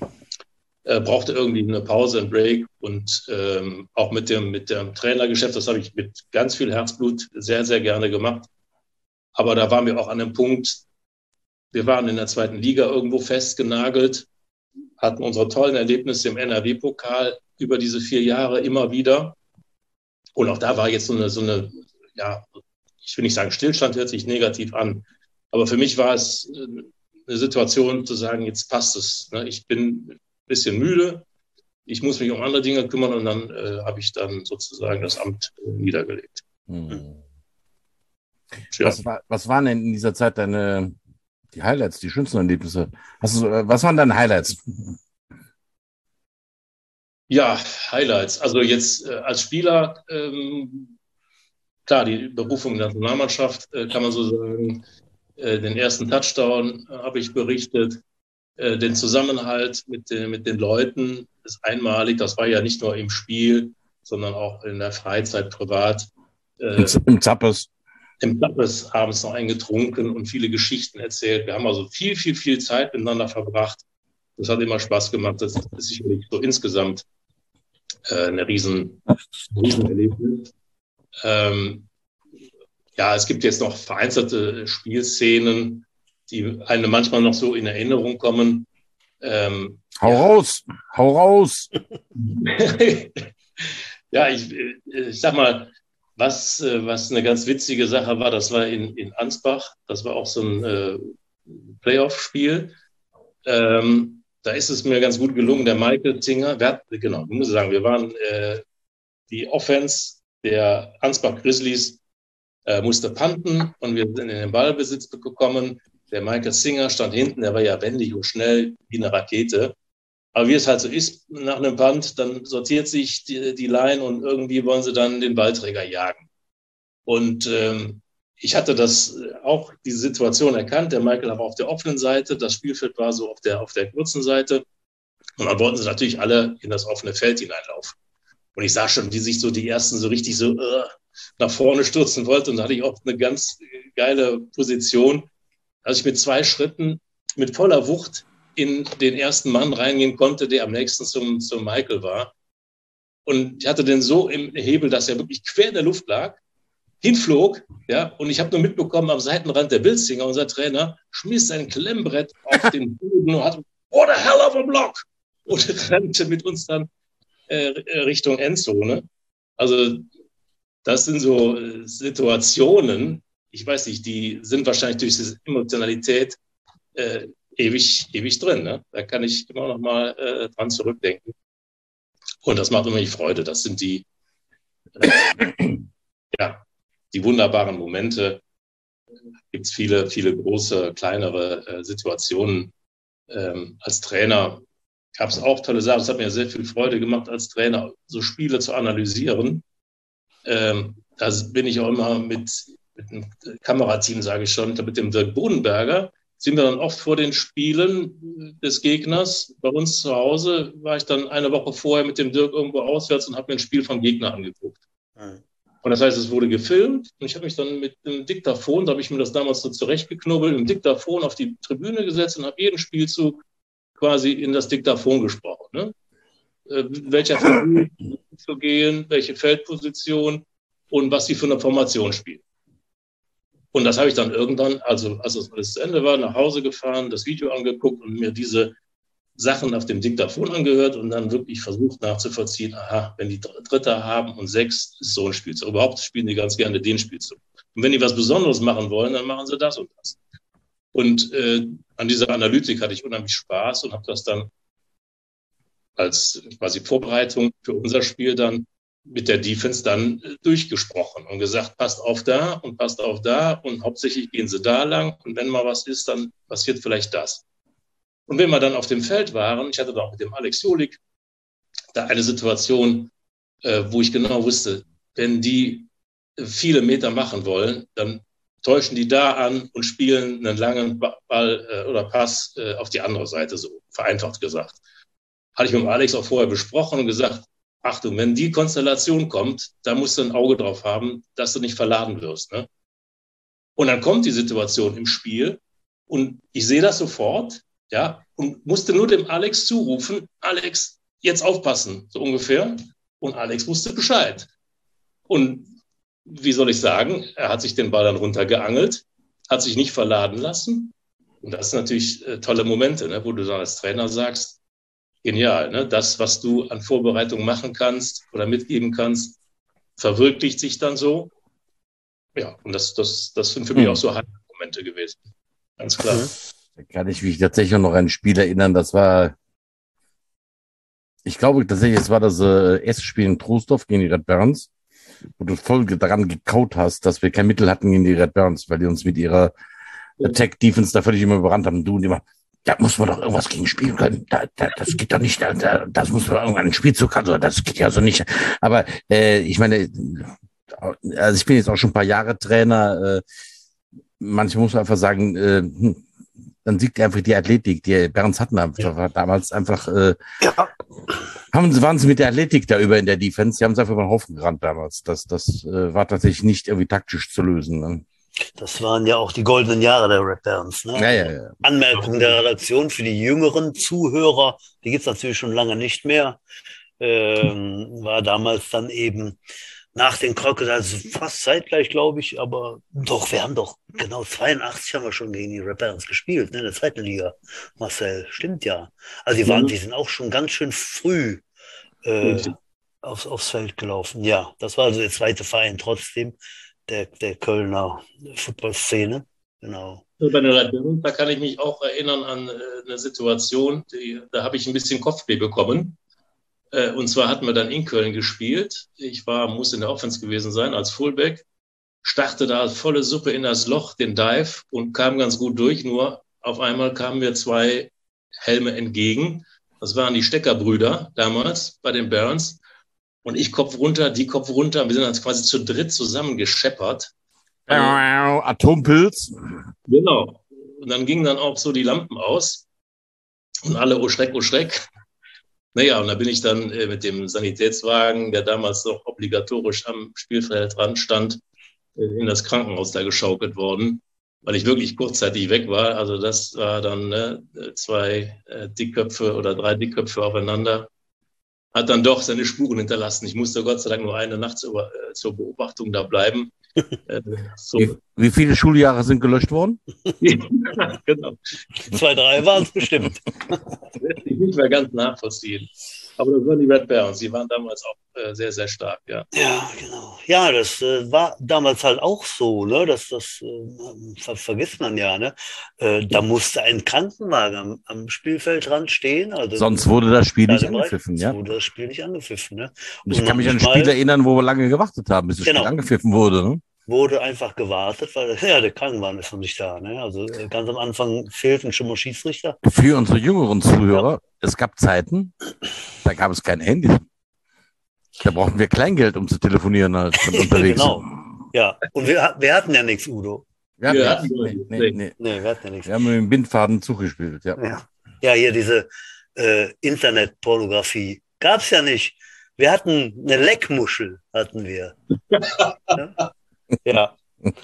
Äh, brauchte irgendwie eine Pause, einen Break, und ähm, auch mit dem, mit dem Trainergeschäft, das habe ich mit ganz viel Herzblut sehr, sehr gerne gemacht. Aber da waren wir auch an einem Punkt, wir waren in der zweiten Liga irgendwo festgenagelt, hatten unsere tollen Erlebnisse im N R W-Pokal über diese vier Jahre immer wieder. Und auch da war jetzt so eine, so eine, ja, ich will nicht sagen Stillstand, hört sich negativ an, aber für mich war es eine Situation zu sagen, jetzt passt es. Ne? Ich bin ein bisschen müde, ich muss mich um andere Dinge kümmern, und dann äh, habe ich dann sozusagen das Amt äh, niedergelegt. Mhm. Ja. Was, war, was waren denn in dieser Zeit deine, die Highlights, die schönsten Erlebnisse? Hast du, äh, was waren deine Highlights? Ja, Highlights. Also jetzt äh, als Spieler, ähm, klar, die Berufung in der Nationalmannschaft, äh, kann man so sagen. Äh, den ersten Touchdown äh, habe ich berichtet. Äh, den Zusammenhalt mit, den, mit den Leuten ist einmalig. Das war ja nicht nur im Spiel, sondern auch in der Freizeit, privat. Äh, Im Zappes. Im Zappes abends noch eingetrunken und viele Geschichten erzählt. Wir haben also viel, viel, viel Zeit miteinander verbracht. Das hat immer Spaß gemacht. Das ist sicherlich so insgesamt äh, eine riesen, riesen Erlebnis. Ähm, ja, es gibt jetzt noch vereinzelte Spielszenen, die einem manchmal noch so in Erinnerung kommen. Ähm, Hau ja. raus, hau raus. Ja, ich, ich sag mal, was, was eine ganz witzige Sache war, das war in, in Ansbach. Das war auch so ein äh, Playoff-Spiel. Ähm, da ist es mir ganz gut gelungen, der Michael Zinger, wer, genau, ich muss sagen, wir waren äh, die Offense der Ansbach Grizzlies, äh, musste punten, und wir sind in den Ballbesitz gekommen. Der Michael Singer stand hinten, der war ja wendig und schnell wie eine Rakete. Aber wie es halt so ist, nach einem Punt, dann sortiert sich die, die Line, und irgendwie wollen sie dann den Ballträger jagen. Und ähm, ich hatte das auch, diese Situation erkannt. Der Michael war auf der offenen Seite, das Spielfeld war so auf der, auf der kurzen Seite. Und dann wollten sie natürlich alle in das offene Feld hineinlaufen. Und ich sah schon, wie sich so die Ersten so richtig so uh, nach vorne stürzen wollten. Und da hatte ich auch eine ganz geile Position, als ich mit zwei Schritten mit voller Wucht in den ersten Mann reingehen konnte, der am nächsten zum, zum Michael war. Und ich hatte den so im Hebel, dass er wirklich quer in der Luft lag. hinflog, ja, und ich habe nur mitbekommen, am Seitenrand der Bilzinger, unser Trainer, schmiss sein Klemmbrett auf den Boden und hat, what a hell of a block! Und rannte mit uns dann äh, Richtung Endzone. Also das sind so Situationen, ich weiß nicht, die sind wahrscheinlich durch diese Emotionalität äh, ewig, ewig drin. Ne? Da kann ich immer noch mal äh, dran zurückdenken. Und das macht immer Freude. Das sind die, äh, ja, die wunderbaren Momente. Gibt es viele, viele große, kleinere äh, Situationen. Ähm, als Trainer gab es auch tolle Sachen. Es hat mir sehr viel Freude gemacht, als Trainer so Spiele zu analysieren. Ähm, da bin ich auch immer mit, mit einem Kamerateam, sage ich schon, mit dem Dirk Bodenberger, sind wir dann oft vor den Spielen des Gegners. Bei uns zu Hause war ich dann eine Woche vorher mit dem Dirk irgendwo auswärts und habe mir ein Spiel vom Gegner angeguckt. Mhm. Und das heißt, es wurde gefilmt und ich habe mich dann mit einem Diktaphon, da habe ich mir das damals so zurechtgeknubbelt, im Diktaphon auf die Tribüne gesetzt und habe jeden Spielzug quasi in das Diktaphon gesprochen. Ne? Äh, welcher Versuch zu gehen, welche Feldposition und was sie für eine Formation spielen. Und das habe ich dann irgendwann, also als das alles zu Ende war, nach Hause gefahren, das Video angeguckt und mir diese Sachen auf dem Diktaphon angehört und dann wirklich versucht nachzuvollziehen, aha, wenn die Dritter haben und sechs, ist so ein Spielzug. Überhaupt spielen die ganz gerne den Spielzug. Und wenn die was Besonderes machen wollen, dann machen sie das und das. Und äh, an dieser Analytik hatte ich unheimlich Spaß und habe das dann als quasi Vorbereitung für unser Spiel dann mit der Defense dann äh, durchgesprochen und gesagt, passt auf da und passt auf da und hauptsächlich gehen sie da lang und wenn mal was ist, dann passiert vielleicht das. Und wenn wir dann auf dem Feld waren, ich hatte da auch mit dem Alex Jolik da eine Situation, äh, wo ich genau wusste, wenn die viele Meter machen wollen, dann täuschen die da an und spielen einen langen Ball äh, oder Pass äh, auf die andere Seite, so vereinfacht gesagt. Hatte ich mit dem Alex auch vorher besprochen und gesagt, Achtung, wenn die Konstellation kommt, da musst du ein Auge drauf haben, dass du nicht verladen wirst. Ne? Und dann kommt die Situation im Spiel und ich sehe das sofort, ja, und musste nur dem Alex zurufen, Alex, jetzt aufpassen, so ungefähr. Und Alex wusste Bescheid. Und wie soll ich sagen, er hat sich den Ball dann runtergeangelt, hat sich nicht verladen lassen. Und das sind natürlich äh, tolle Momente, ne, wo du dann als Trainer sagst, genial, ne, das, was du an Vorbereitung machen kannst oder mitgeben kannst, verwirklicht sich dann so. Ja, und das, das, das sind für mhm. mich auch so Highlight-Momente gewesen. Ganz klar. Mhm. Da kann ich mich tatsächlich noch an ein Spiel erinnern, das war, ich glaube tatsächlich, es war das äh, erste Spiel in Troisdorf gegen die Red Barons, wo du voll daran gekaut hast, dass wir kein Mittel hatten gegen die Red Barons, weil die uns mit ihrer Attack-Defense da völlig immer überrannt haben. Du und immer, da muss man doch irgendwas gegen spielen können. Da, da, das geht doch nicht, da, das muss man irgendwann einen Spielzug haben, also das geht ja so nicht. Aber äh, ich meine, also ich bin jetzt auch schon ein paar Jahre Trainer, äh, manche muss man einfach sagen, äh, hm, dann siegt einfach die Athletik. Die Barons hatten einfach ja. damals einfach, äh, ja. haben sie, waren sie mit der Athletik da über in der Defense, die haben es einfach über den Haufen gerannt damals. Das, das äh, war tatsächlich nicht irgendwie taktisch zu lösen. Ne? Das waren ja auch die goldenen Jahre der Red Barons. Ne? Ja, ja, ja. Anmerkung der Redaktion für die jüngeren Zuhörer, die gibt es natürlich schon lange nicht mehr, ähm, war damals dann eben nach den Crocodiles, also fast zeitgleich, glaube ich, aber doch, wir haben doch, genau, zweiundachtzig haben wir schon gegen die Red Barons gespielt, ne, in der zweiten Liga, Marcel, stimmt ja. Also die waren, mhm. die sind auch schon ganz schön früh äh, aufs, aufs Feld gelaufen. Ja, das war also der zweite Verein trotzdem, der, der Kölner Football-Szene, genau. Bei den Red Barons, da kann ich mich auch erinnern an äh, eine Situation, die, da habe ich ein bisschen Kopfweh bekommen. Und zwar hatten wir dann in Köln gespielt. Ich war, muss in der Offense gewesen sein, als Fullback. Starrte da volle Suppe in das Loch, den Dive, und kam ganz gut durch. Nur auf einmal kamen mir zwei Helme entgegen. Das waren die Steckerbrüder damals bei den Barons. Und ich Kopf runter, die Kopf runter. Wir sind dann quasi zu dritt zusammen gescheppert. Atompilz. Genau. Und dann gingen dann auch so die Lampen aus. Und alle, oh Schreck, oh Schreck. Naja, und da bin ich dann äh, mit dem Sanitätswagen, der damals noch obligatorisch am Spielfeldrand stand, äh, in das Krankenhaus da geschaukelt worden, weil ich wirklich kurzzeitig weg war. Also das war dann ne, zwei äh, Dickköpfe oder drei Dickköpfe aufeinander. Hat dann doch seine Spuren hinterlassen. Ich musste Gott sei Dank nur eine Nacht zur, äh, zur Beobachtung da bleiben. Äh, so. Wie, wie viele Schuljahre sind gelöscht worden? Genau. Zwei, drei waren es bestimmt. Das lässt sich nicht mehr ganz nachvollziehen. Aber das waren die Red Barons, die waren damals auch äh, sehr, sehr stark, ja. Ja, genau. Ja, das äh, war damals halt auch so, ne? Das, das äh, ver vergisst man ja, ne? Äh, da musste ein Krankenwagen am, am Spielfeldrand stehen. Also Sonst wurde das Spiel nicht Bereich, angepfiffen, sonst ja. wurde das Spiel nicht angepfiffen, ne? Und ich Und kann mich an ein manchmal Spiel erinnern, wo wir lange gewartet haben, bis das Genau. Spiel angepfiffen wurde. Ne? wurde einfach gewartet, weil ja, der Krankenwagen ist noch nicht da, ne? Also äh, ganz am Anfang fehlten schon mal Schiedsrichter. Für unsere jüngeren Zuhörer, es gab Zeiten, da gab es kein Handy. Da brauchten wir Kleingeld, um zu telefonieren halt von unterwegs. Genau. Ja, und wir, wir hatten ja nichts, Udo. Wir hatten Wir ja, hatten nee, nichts. nee, nee. Nee, wir hatten ja nichts. Wir haben mit dem Bindfaden zugespielt, ja. Ja, ja hier diese äh, Internetpornografie gab es ja nicht. Wir hatten eine Leckmuschel, hatten wir. Ja. Ja.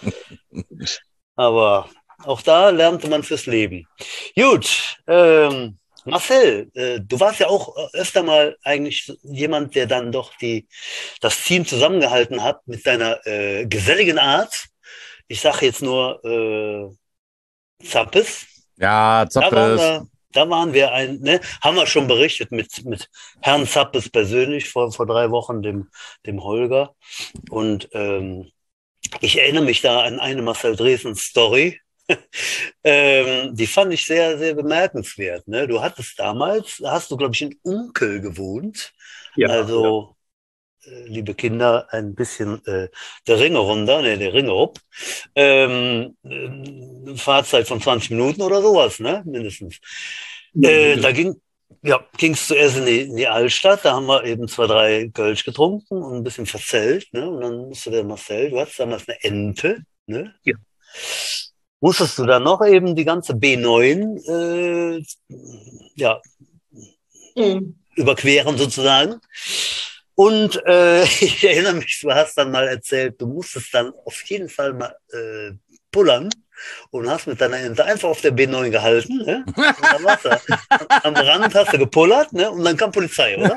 Aber auch da lernte man fürs Leben. Gut, ähm, Marcel, äh, du warst ja auch öfter mal eigentlich jemand, der dann doch die, das Team zusammengehalten hat mit deiner äh, geselligen Art. Ich sage jetzt nur äh, Zappes. Ja, Da waren Zappes. wir, da waren wir ein, ne, haben wir schon berichtet mit, mit Herrn Zappes persönlich vor, vor drei Wochen, dem, dem Holger. Und ähm, ich erinnere mich da an eine Marcel Dresden-Story. ähm, die fand ich sehr, sehr bemerkenswert. Ne? Du hattest damals, hast du, glaube ich, in Unkel gewohnt. Ja, also, äh, liebe Kinder, ein bisschen äh, der Ringe runter, ne, der Ringe hopp. Ähm, äh, Fahrzeit von zwanzig Minuten oder sowas, ne, mindestens. ja. Äh, da ging ja, ging es zuerst in die, in die Altstadt, da haben wir eben zwei, drei Kölsch getrunken und ein bisschen verzählt, ne? Und dann musste der Marcel, du hattest damals eine Ente, ne? Ja. Musstest du dann noch eben die ganze B neun äh, ja, Mhm. überqueren sozusagen. Und äh, ich erinnere mich, du hast dann mal erzählt, du musstest dann auf jeden Fall mal äh, pullern und hast mit deiner Ente einfach auf der B neun gehalten. Ne? Und dann warst du, am Rand hast du gepullert, ne? Und dann kam Polizei, oder?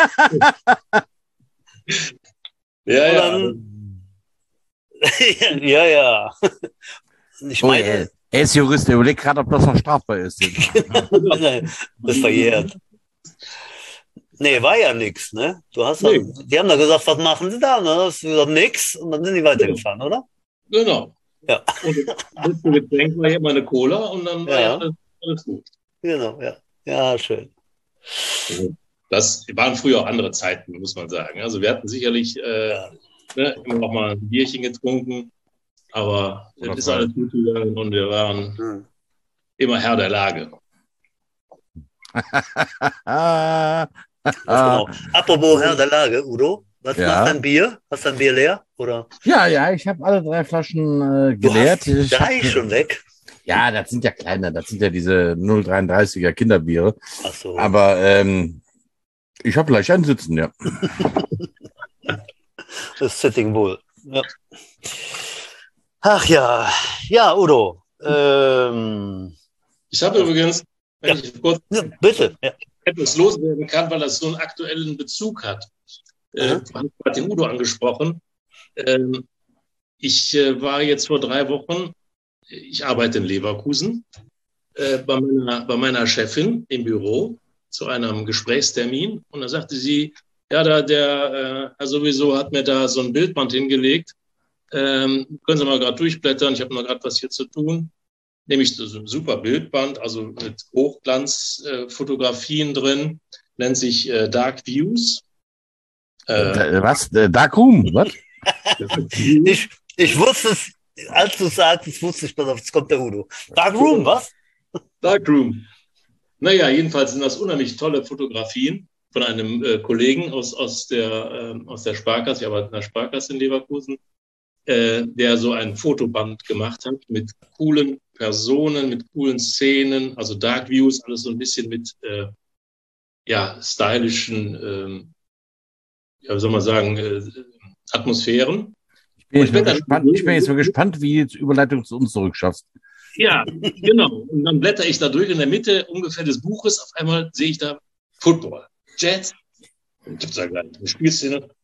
Ja, Und ja. dann, ja, ja. Ich Oh, meine, er, er ist Jurist, der überlegt gerade, ob das noch strafbar ist. das ist verjährt. Nee, war ja nix, ne? Du hast dann, Nee. die haben da gesagt, was machen sie da? Und dann hast du gesagt, nix. Und dann sind die weitergefahren, oder? Genau. Ja. Und das letzte Getränk war hier mal eine Cola und dann war Ja. ja alles, alles gut. Genau, ja. Ja, schön. Das waren früher auch andere Zeiten, muss man sagen. Also wir hatten sicherlich äh, Ja. ne, immer noch mal ein Bierchen getrunken, aber Oder es ist zwei. alles gut gegangen und wir waren Hm. immer Herr der Lage. Ah, Das genau. Apropos Herr der Lage, Udo, was Ja. macht dein Bier? Hast du dein Bier leer? Oder? ja, ja, ich habe alle drei Flaschen äh, Du geleert. hast Ich drei hab, schon weg. Ja, das sind ja kleine, das sind ja diese null Komma dreiunddreißiger Kinderbiere. Ach so. Aber ähm, ich habe gleich einen sitzen, ja. Das ist Sitting Bull. Ja. Ach ja. Ja, Udo. Ähm, Ich habe übrigens, wenn Ja. ich kurz ja, bitte. Ja. etwas loswerden kann, weil das so einen aktuellen Bezug hat. Äh, Mhm. du hast gerade den Udo angesprochen. Ähm, ich äh, war jetzt vor drei Wochen, ich arbeite in Leverkusen, äh, bei, meiner, bei meiner Chefin im Büro zu einem Gesprächstermin. Und da sagte sie, ja, da, der äh, sowieso hat mir da so ein Bildband hingelegt. Ähm, können Sie mal gerade durchblättern, ich habe noch gerade was hier zu tun. Nämlich so ein super Bildband, also mit Hochglanzfotografien äh, drin, nennt sich äh, Dark Views. Äh, Äh, was? Äh, Darkroom? Was? Ich, ich wusste es, als du sagst, wusste ich, pass auf, jetzt kommt der Udo. Dark Room, was? Darkroom. Naja, jedenfalls sind das unheimlich tolle Fotografien von einem äh, Kollegen aus, aus, der, äh, aus der Sparkasse, ich arbeite in der Sparkasse in Leverkusen, äh, der so ein Fotoband gemacht hat mit coolen Personen, mit coolen Szenen, also Dark Views, alles so ein bisschen mit äh, ja, stylischen, ähm, ja, wie soll man sagen, äh, Atmosphären. Ich bin, Und jetzt mal wenn dann- gespannt, ich bin jetzt mal gespannt, wie du die Überleitung zu uns zurückschaffst. Ja, genau. Und dann blätter ich da durch. In der Mitte ungefähr des Buches, auf einmal sehe ich da Football, Jets. Gibt es da gleich eine Spielszene.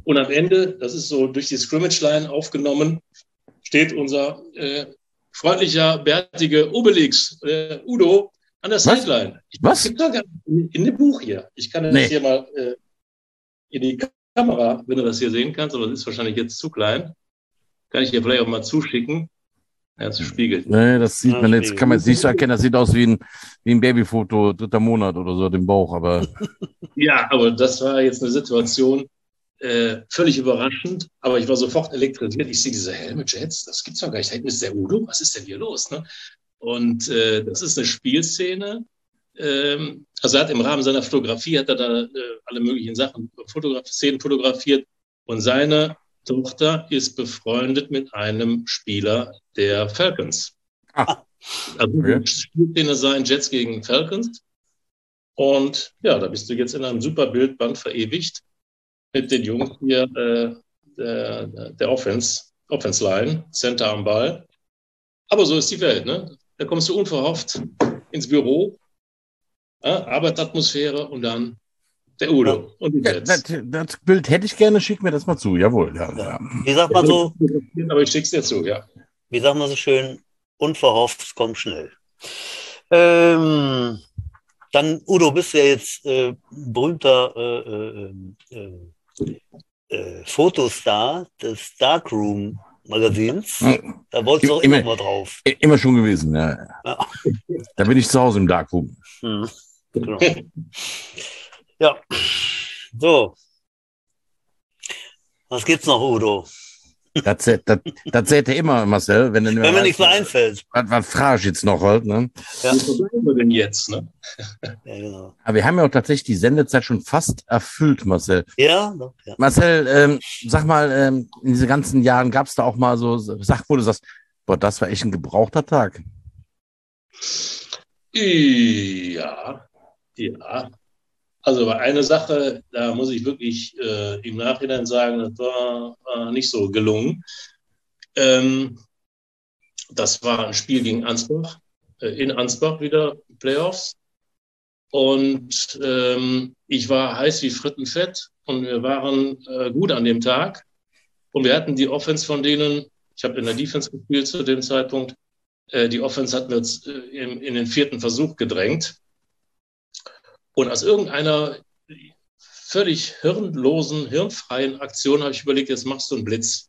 Und am Ende, das ist so durch die Scrimmage-Line aufgenommen, steht unser äh, freundlicher, bärtige Obelix, äh, Udo, an der Sideline. Was? Ich, in, in dem Buch hier. Ich kann das nee. hier mal äh, in die Kamera, wenn du das hier sehen kannst, aber das ist wahrscheinlich jetzt zu klein. Kann ich dir vielleicht auch mal zuschicken. Ja, es spiegelt. Nee, das sieht ja, man jetzt, kann man jetzt nicht so erkennen. Das sieht aus wie ein, wie ein Babyfoto, dritter Monat oder so, den Bauch, aber. Ja, aber das war jetzt eine Situation, äh, völlig überraschend, aber ich war sofort elektrisiert. Ich sehe diese Helme Jets, das gibt's doch gar nicht. Da hinten ist der Udo, was ist denn hier los? Ne? Und äh, das ist eine Spielszene. Ähm, also er hat im Rahmen seiner Fotografie, hat er da äh, alle möglichen Sachen, Fotograf- Szenen fotografiert und seine Tochter ist befreundet mit einem Spieler der Falcons. Ah, also okay. Spielszene sein Jets gegen Falcons. Und ja, da bist du jetzt in einem super Bildband verewigt mit den Jungs hier äh, der, der Offense, Offense Line, Center am Ball. Aber so ist die Welt, ne? Da kommst du unverhofft ins Büro, ja, Arbeitsatmosphäre und dann der Udo und die ja, das, das Bild hätte ich gerne, schick mir das mal zu, jawohl. Ja, ja. Wie sagt man so? Aber ich schick's dir zu, ja. Wie sagt man so schön? Unverhofft kommt schnell. Ähm, dann, Udo, bist du ja jetzt äh, berühmter äh, äh, äh, Fotostar des Darkroom-Magazins. Da wolltest du auch immer, immer mal drauf. Immer schon gewesen, ja. ja. Da bin ich zu Hause im Darkroom. Hm, genau. Ja, so. Was gibt's noch, Udo? Das, das, das seht ihr immer, Marcel. Wenn, wenn mir nichts mehr einfällt. Was, was frage ich jetzt noch halt, ne? Ja. Wo bleiben wir denn jetzt, ne? Ja, genau. Aber wir haben ja auch tatsächlich die Sendezeit schon fast erfüllt, Marcel. Ja, doch, ja. Marcel, ähm, sag mal, ähm, in diesen ganzen Jahren gab es da auch mal so Sachen, wo du sagst, boah, das war echt ein gebrauchter Tag. Ja, ja. Also eine Sache, da muss ich wirklich äh, im Nachhinein sagen, das war, war nicht so gelungen. Ähm, das war ein Spiel gegen Ansbach, äh, in Ansbach wieder, Playoffs. Und ähm, ich war heiß wie Frittenfett und wir waren äh, gut an dem Tag. Und wir hatten die Offense von denen, ich habe in der Defense gespielt zu dem Zeitpunkt, äh, die Offense hatten wir jetzt, äh, in, in den vierten Versuch gedrängt. Und aus irgendeiner völlig hirnlosen, hirnfreien Aktion habe ich überlegt, jetzt machst du einen Blitz.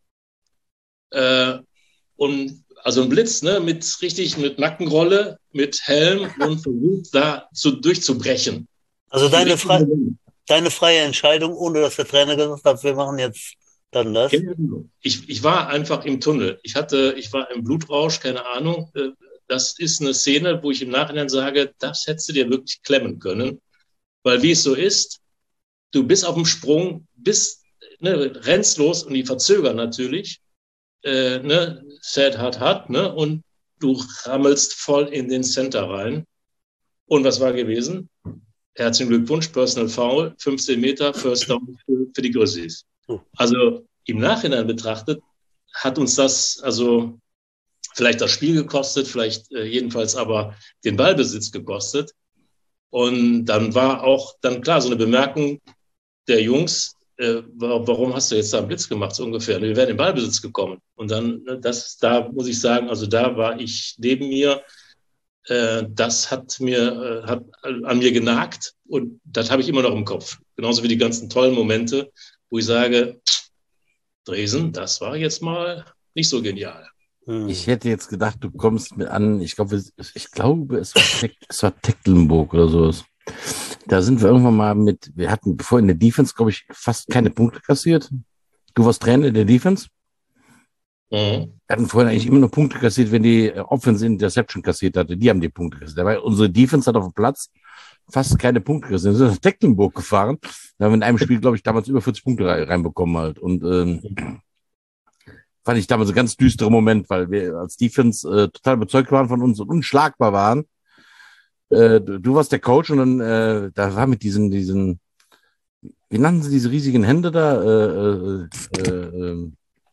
Äh, und also ein Blitz, ne, mit richtig mit Nackenrolle, mit Helm und versucht da zu, durchzubrechen. Also deine, frei, deine freie Entscheidung, ohne dass der Trainer gesagt hat, wir machen jetzt dann das. Ich, ich war einfach im Tunnel. Ich hatte, ich war im Blutrausch, keine Ahnung. Das ist eine Szene, wo ich im Nachhinein sage, das hättest du dir wirklich klemmen können. Weil wie es so ist, du bist auf dem Sprung, bist, ne, rennst los und die verzögern natürlich, äh, ne, sad, hard, hard, ne, und du rammelst voll in den Center rein. Und was war gewesen? Herzlichen Glückwunsch, Personal Foul, fünfzehn Meter, First Down für, für die Grizzlies. Also im Nachhinein betrachtet hat uns das, also vielleicht das Spiel gekostet, vielleicht äh, jedenfalls aber den Ballbesitz gekostet. Und dann war auch dann klar so eine Bemerkung der Jungs, äh, warum hast du jetzt da einen Blitz gemacht, so ungefähr? Wir wären in Ballbesitz gekommen. Und dann, das, da muss ich sagen, also da war ich neben mir, äh, das hat mir, äh, hat an mir genagt und das habe ich immer noch im Kopf. Genauso wie die ganzen tollen Momente, wo ich sage, Dresen, das war jetzt mal nicht so genial. Ich hätte jetzt gedacht, du kommst mit an, ich glaube, ich glaube, es war, es war Tecklenburg oder sowas. Da sind wir irgendwann mal mit, wir hatten bevor in der Defense, glaube ich, fast keine Punkte kassiert. Du warst Trainer in der Defense. Mhm. Wir hatten vorhin eigentlich immer nur Punkte kassiert, wenn die Offense Interception kassiert hatte. Die haben die Punkte kassiert. Aber unsere Defense hat auf dem Platz fast keine Punkte kassiert. Wir sind nach Tecklenburg gefahren. Da haben wir in einem Spiel, glaube ich, damals über vierzig Punkte reinbekommen halt. Und ähm, fand ich damals ein ganz düsterer Moment, weil wir als Defense äh, total überzeugt waren von uns und unschlagbar waren. Äh, du, du warst der Coach und dann äh, da war mit diesen, diesen, wie nannten sie diese riesigen Hände da? Äh, äh, äh,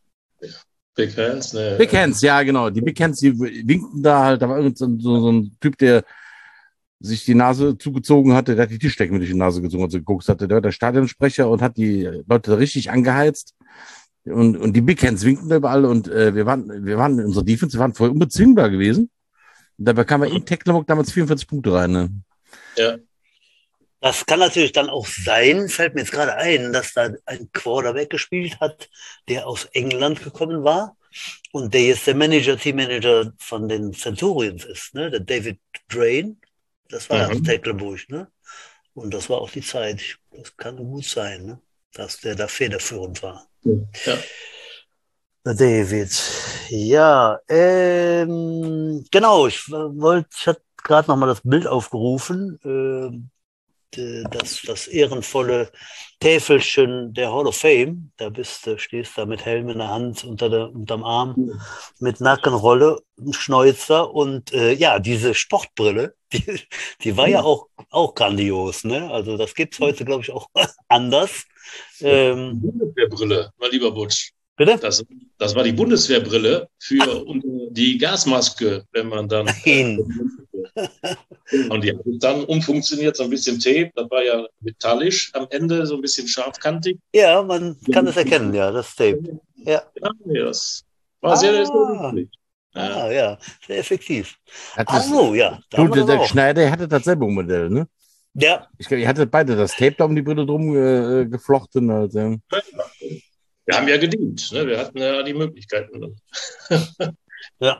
Big Hands, ne? Big Hands, ja genau. Die Big Hands, die winkten da halt, da war irgend so, so, so ein Typ, der sich die Nase zugezogen hatte, der hat die Tischdecken durch die Nase gezogen, als er geguckt hatte. Der war der Stadionsprecher und hat die Leute richtig angeheizt. Und, und die Big Hands winkten überall und äh, wir waren, wir waren in unserer Defense, wir waren voll unbezwingbar gewesen. Und dabei kamen wir in Tecklenburg damals vierundvierzig Punkte rein. Ne? Ja. Das kann natürlich dann auch sein, fällt mir jetzt gerade ein, dass da ein Quarterback gespielt hat, der aus England gekommen war und der jetzt der Manager, Teammanager von den Centurions ist, ne? Der David Drain. Das war ja aus Mhm. Tecklenburg, ne? Und das war auch die Zeit. Das kann gut sein, ne? Dass der da federführend war. Ja. Der David. Ja, ähm, genau, ich wollte, ich hatte gerade nochmal das Bild aufgerufen, ähm, de- das, das ehrenvolle Täfelchen der Hall of Fame. Da bist du, stehst da mit Helm in der Hand unter der, unterm Arm, mit Nackenrolle, ein Schnäuzer und äh, ja, diese Sportbrille, die, die war ja auch, auch grandios, ne? Also das gibt es heute, glaube ich, auch anders. Ähm, Bundeswehrbrille, mein lieber Butsch. bitte? Das, das war die Bundeswehrbrille für unter die Gasmaske, wenn man dann. Äh, und die hat dann umfunktioniert, so ein bisschen Tape, das war ja metallisch am Ende, so ein bisschen scharfkantig. Ja, man kann es erkennen, ja, das Tape. Ja, Ja, nee, das war sehr, sehr ah, lustig. Ja. ah, ja, sehr effektiv. Hat Ach das, so, ja, da haben wir Knute, das der auch. Schneider, der hatte dasselbe Modell, ne? Ja, Ich glaube, ihr hattet beide das Tape da um die Brille drum äh, geflochten. Halt, ja. Wir haben ja gedient, ne? Wir hatten ja die Möglichkeiten. ja.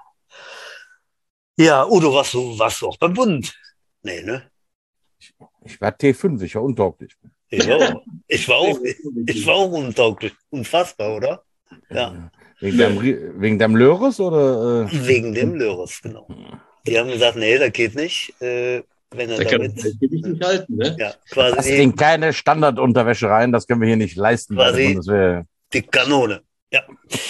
Ja, Udo, warst du, warst du auch beim Bund? Nee, ne? Ich war T fünf, ich war untauglich. Ich auch. Ich war auch, ich war auch untauglich. Unfassbar, oder? Ja. Wegen deinem, Rie- wegen deinem Löres oder? Äh? Wegen dem Löres, genau. Die haben gesagt, nee, das geht nicht. Äh, wenn er Da kann damit, das will ich nicht halten, ne? ja, Das quasi in keine Standardunterwäsche rein, das können wir hier nicht leisten bei der Quasi- Bundeswehr. die Kanone. Ja.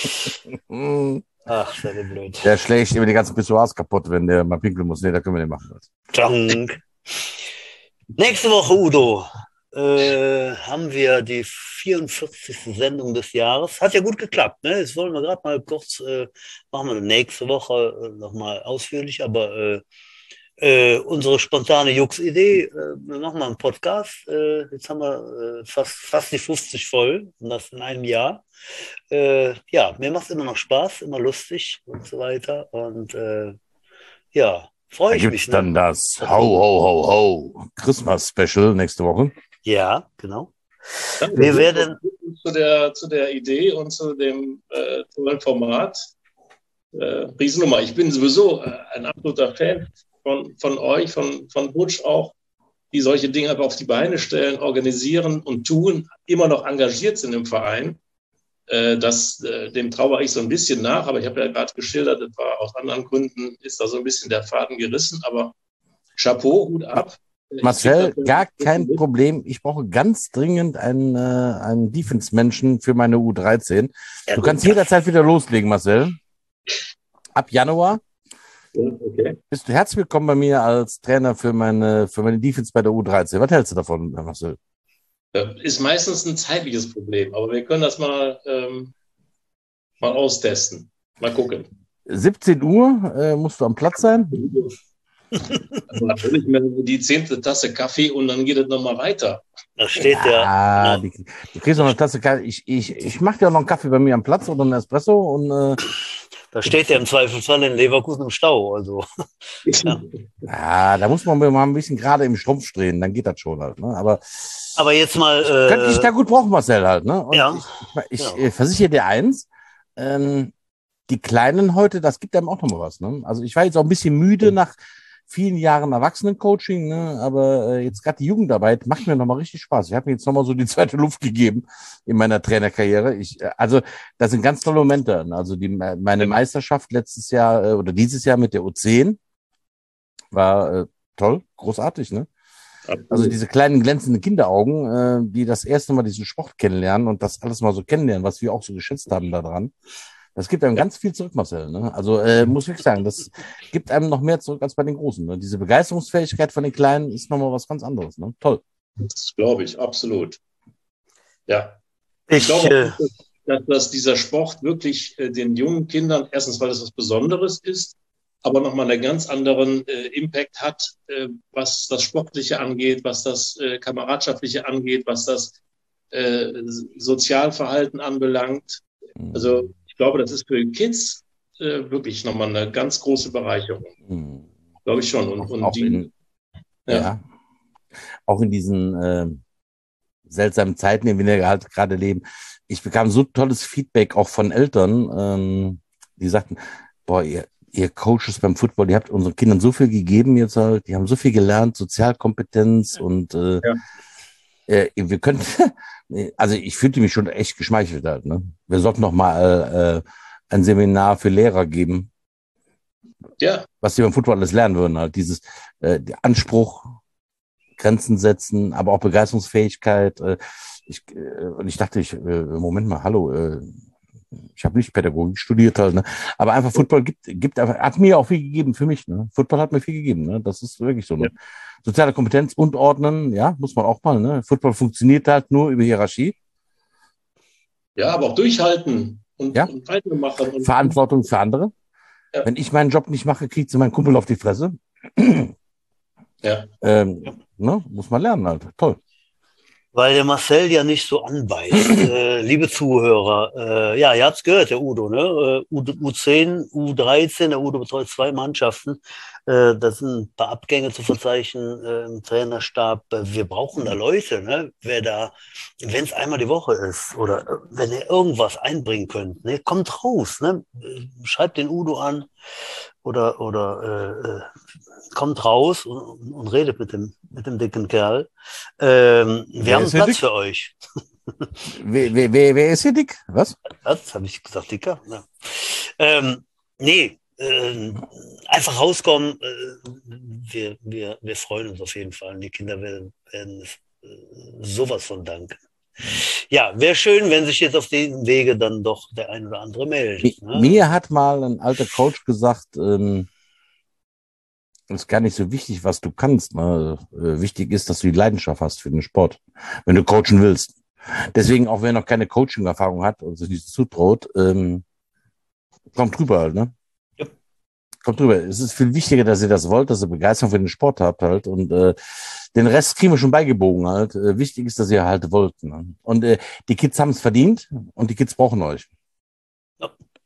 Hm. Ach, das ist blöd. Der schlägt immer die ganzen Pissoirs kaputt, wenn der mal pinkeln muss. Nee, da können wir nicht machen. Dank. Nächste Woche, Udo, äh, haben wir die vierundvierzigste Sendung des Jahres. Hat ja gut geklappt, ne? Jetzt wollen wir gerade mal kurz, äh, machen wir nächste Woche äh, nochmal ausführlich, aber äh, äh, unsere spontane Jux-Idee, äh, wir machen mal einen Podcast. Äh, jetzt haben wir äh, fast, fast die fünfzig voll und das in einem Jahr. Äh, ja, mir macht es immer noch Spaß, immer lustig und so weiter. Und äh, ja, freue Da ich gibt's mich. dann Ne? das Ho, Ho, Ho, Ho Christmas Special nächste Woche. Ja, genau. Danke. Wir werden Zu der, zu der Idee und zu dem äh, tollen Format. Äh, Riesennummer. Ich bin sowieso äh, ein absoluter Fan von, von euch, von, von Butch auch, die solche Dinge einfach auf die Beine stellen, organisieren und tun, immer noch engagiert sind im Verein. Äh, das, äh, dem trauere ich so ein bisschen nach, aber ich habe ja gerade geschildert, das war aus anderen Gründen, ist da so ein bisschen der Faden gerissen, aber Chapeau, Hut ab. Ich Marcel, krieg das- gar kein Problem. Ich brauche ganz dringend einen, äh, einen Defense-Menschen für meine U dreizehn. ja, Du kannst gut, jederzeit wieder loslegen, Marcel. Ab Januar Okay. bist du herzlich willkommen bei mir als Trainer für meine, für meine Defense bei der U dreizehn. Was hältst du davon, Marcel? Äh, Ist meistens ein zeitliches Problem, aber wir können das mal, ähm, mal austesten. Mal gucken. siebzehn Uhr äh, musst du am Platz sein. Also dann hole ich mir die zehnte Tasse Kaffee und dann geht es nochmal weiter. da steht ja, Ah, genau, die, du kriegst noch eine Tasse Kaffee. Ich, ich, ich mache dir auch noch einen Kaffee bei mir am Platz oder einen Espresso und äh, da steht ja im Zweifelsfall in Leverkusen im Stau. Also Ja. ja, da muss man mal ein bisschen gerade im Strumpf drehen, dann geht das schon halt. Ne? Aber aber jetzt mal. könnte ich da Äh, gut brauchen, Marcel halt. Ne? Und Ja, ich, ich, ich genau. äh, versichere dir eins, ähm, die Kleinen heute, das gibt einem auch nochmal was. Ne? Also ich war jetzt auch ein bisschen müde nach vielen Jahren Erwachsenen-Coaching, ne? aber äh, jetzt gerade die Jugendarbeit macht mir nochmal richtig Spaß. Ich habe mir jetzt nochmal so die zweite Luft gegeben in meiner Trainerkarriere. Ich, äh, also das sind ganz tolle Momente. Ne? Also die, meine Meisterschaft letztes Jahr äh, oder dieses Jahr mit der U zehn war äh, toll, großartig. Ne? Also diese kleinen glänzenden Kinderaugen, äh, die das erste Mal diesen Sport kennenlernen und das alles mal so kennenlernen, was wir auch so geschätzt haben daran. Das gibt einem ganz viel zurück, Marcel. Ne? Also äh, muss ich wirklich sagen, das gibt einem noch mehr zurück als bei den Großen. Ne? Diese Begeisterungsfähigkeit von den Kleinen ist nochmal was ganz anderes. Ne? Toll. Das glaube ich, absolut. Ja. ich, Ich glaube, äh, auch, dass, dass dieser Sport wirklich äh, den jungen Kindern, erstens, weil es was Besonderes ist, aber nochmal einen ganz anderen äh, Impact hat, äh, was das Sportliche angeht, was das äh, Kameradschaftliche angeht, was das äh, Sozialverhalten anbelangt. Also ich glaube, das ist für die Kids äh, wirklich nochmal eine ganz große Bereicherung. Mhm. Glaube ich schon. Und, Auch, und auch die, in, ja. ja, auch in diesen äh, seltsamen Zeiten, in denen wir halt gerade leben. Ich bekam so tolles Feedback auch von Eltern, ähm, die sagten, boah, ihr, ihr Coaches beim Football, ihr habt unseren Kindern so viel gegeben jetzt halt, die haben so viel gelernt, Sozialkompetenz und äh, Ja. äh, wir können, also ich fühlte mich schon echt geschmeichelt halt, ne? Wir sollten noch mal äh, ein Seminar für Lehrer geben, Ja. was die beim Football alles lernen würden, halt dieses äh, der Anspruch, Grenzen setzen, aber auch Begeisterungsfähigkeit. Äh, ich, äh, und ich dachte, ich, äh, Moment mal, hallo, äh, ich habe nicht Pädagogik studiert halt, ne? Aber einfach Football gibt, gibt einfach, hat mir auch viel gegeben für mich, ne? Football hat mir viel gegeben, ne? Das ist wirklich so, ne? Ja. Soziale Kompetenz und Ordnen, ja, muss man auch mal, ne? Football funktioniert halt nur über Hierarchie. Ja, aber auch durchhalten und, ja? und weitermachen. Und Verantwortung für andere. Ja. Wenn ich meinen Job nicht mache, kriegt sie mein Kumpel auf die Fresse. Ja. Ähm, ne? Muss man lernen halt. Toll. Weil der Marcel ja nicht so anbeißt. äh, liebe Zuhörer, äh, ja, ihr habt's gehört, der Udo, ne? U, U10, U dreizehn, der Udo betreut zwei Mannschaften. Äh, das sind ein paar Abgänge zu verzeichnen äh, im Trainerstab. Wir brauchen da Leute, ne? Wer da, wenn es einmal die Woche ist oder äh, wenn ihr irgendwas einbringen könnt, ne? Kommt raus, ne? Schreibt den Udo an oder, oder äh, kommt raus und, und redet mit dem, mit dem dicken Kerl. Ähm, wir wer haben Platz dick? Für euch. wer, wer, wer, wer ist hier dick? Was? Was? Habe ich gesagt, dicker? Ja. Ähm, nee, äh, einfach rauskommen. Äh, wir, wir, wir freuen uns auf jeden Fall. Die Kinder werden, werden äh, sowas von danken. Ja, wäre schön, wenn sich jetzt auf dem Wege dann doch der ein oder andere meldet. Ne? Mir hat mal ein alter Coach gesagt, ähm, es ist gar nicht so wichtig, was du kannst. Ne? Wichtig ist, dass du die Leidenschaft hast für den Sport, wenn du coachen willst. Deswegen, auch wer noch keine Coaching-Erfahrung hat und sich nicht zutraut, ähm, kommt drüber halt, ne? Ja. Kommt drüber. Es ist viel wichtiger, dass ihr das wollt, dass ihr Begeisterung für den Sport habt halt und äh, den Rest kriegen wir schon beigebogen halt. Äh, wichtig ist, dass ihr halt wollt. Ne? Und äh, die Kids haben es verdient und die Kids brauchen euch. Ja.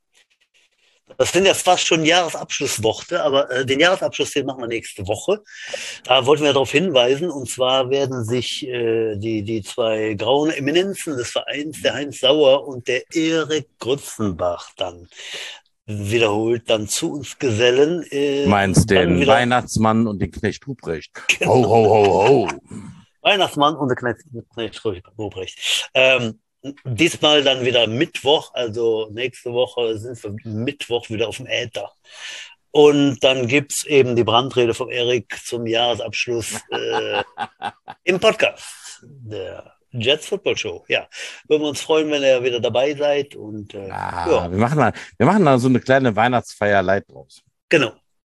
Das sind jetzt fast schon Jahresabschlussworte, aber äh, den Jahresabschluss, den machen wir nächste Woche. Da wollten wir darauf hinweisen, und zwar werden sich äh, die, die zwei grauen Eminenzen des Vereins, der Heinz Sauer und der Erik Grützenbach, dann wiederholt dann zu uns gesellen. Äh, Meinst den wieder... Weihnachtsmann und den Knecht Ruprecht. Genau. Ho, ho, ho, ho. Weihnachtsmann und der Knecht, Knecht Ruprecht. Ähm, Diesmal dann wieder Mittwoch, also nächste Woche sind wir Mittwoch wieder auf dem Äther. Und dann gibt es eben die Brandrede von Erik zum Jahresabschluss äh, im Podcast der Jets Football Show. Ja, würden wir uns freuen, wenn ihr wieder dabei seid. Und, äh, ah, ja. wir, machen da, wir machen da so eine kleine Weihnachtsfeier light draus. Genau.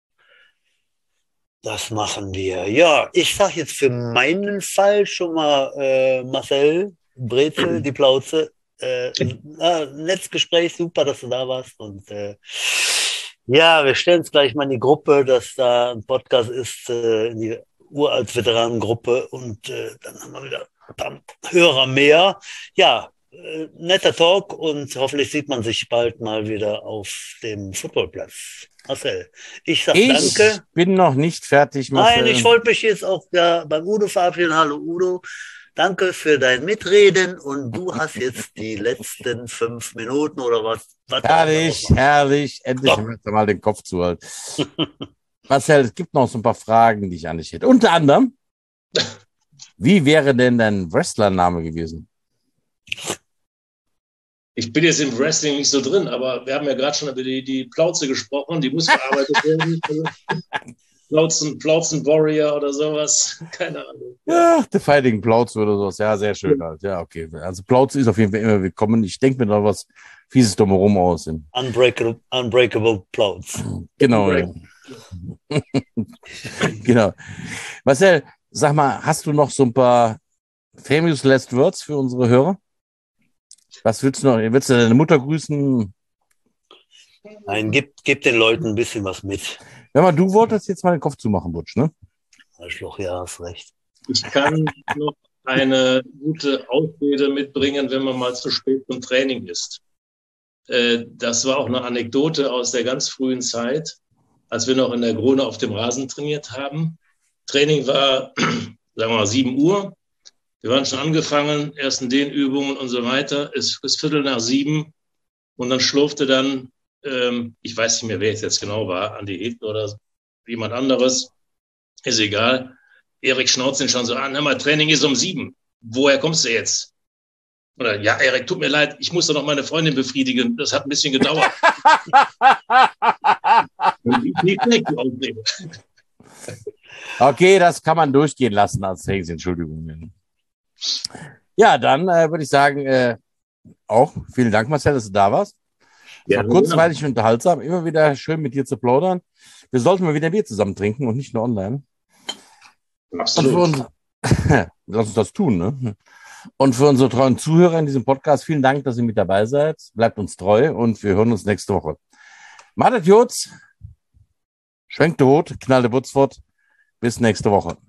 Das machen wir. Ja, ich sage jetzt für meinen Fall schon mal, äh, Marcel, Brezel, die Plauze. Äh, äh, Netzgespräch, super, dass du da warst. Und äh, ja, wir stellen es gleich mal in die Gruppe, dass da ein Podcast ist, äh, in die Uralt-Veteranengruppe. Und äh, dann haben wir wieder ein paar Hörer mehr. Ja, äh, netter Talk und hoffentlich sieht man sich bald mal wieder auf dem Footballplatz. Marcel, ich sag ich danke. Ich bin noch nicht fertig, Marcel. Nein, ich wollte mich jetzt auch ja, beim Udo verabschieden. Hallo Udo. Danke für dein Mitreden und du hast jetzt die letzten fünf Minuten oder was. was herrlich, herrlich. Endlich haben wir mal den Kopf zu halten. Marcel, es gibt noch so ein paar Fragen, die ich an dich hätte. Unter anderem, wie wäre denn dein Wrestlername gewesen? Ich bin jetzt im Wrestling nicht so drin, aber wir haben ja gerade schon über die, die Plauze gesprochen, die muss verarbeitet werden. Plauzen, Plauzen Warrior oder sowas. Keine Ahnung. Ja, der Fighting Plauze oder sowas. Ja, sehr schön halt. Ja, okay. Also Plauze ist auf jeden Fall immer willkommen. Ich denke mir da was Fieses drumherum aus. Unbreakable, unbreakable Plauze. Genau. Ja. Genau. Marcel, sag mal, hast du noch so ein paar famous last words für unsere Hörer? Was willst du noch? Willst du deine Mutter grüßen? Nein, gib, gib den Leuten ein bisschen was mit. Wenn mal du wolltest jetzt mal den Kopf zumachen, Butsch, ne? Arschloch, ja, hast recht. Ich kann noch eine gute Ausrede mitbringen, wenn man mal zu spät zum Training ist. Äh, das war auch eine Anekdote aus der ganz frühen Zeit, als wir noch in der Grone auf dem Rasen trainiert haben. Training war, sagen wir mal, sieben Uhr. Wir waren schon angefangen, erst in den Übungen und so weiter. Es ist Viertel nach sieben und dann schlurfte dann, ähm, ich weiß nicht mehr, wer es jetzt genau war, Andi Heten oder jemand anderes, ist egal. Erik schnauzt ihn schon so an, hör mal, Training ist um sieben. Woher kommst du jetzt? Oder, ja, Erik, tut mir leid, ich musste noch meine Freundin befriedigen. Das hat ein bisschen gedauert. Nicht weg, die Ausrede. Okay, das kann man durchgehen lassen als Trainingsentschuldigung. Entschuldigung. Ja, dann äh, würde ich sagen, äh, auch vielen Dank, Marcel, dass du da warst. Es Ja, war kurzweilig und unterhaltsam. Immer wieder schön mit dir zu plaudern. Wir sollten mal wieder Bier zusammen trinken und nicht nur online. Absolut. Und für uns, lass uns das tun, ne? Und für unsere treuen Zuhörer in diesem Podcast, vielen Dank, dass ihr mit dabei seid. Bleibt uns treu und wir hören uns nächste Woche. Madet Jutz, schwenkt der Hut, knallt der Butz fort. Bis nächste Woche.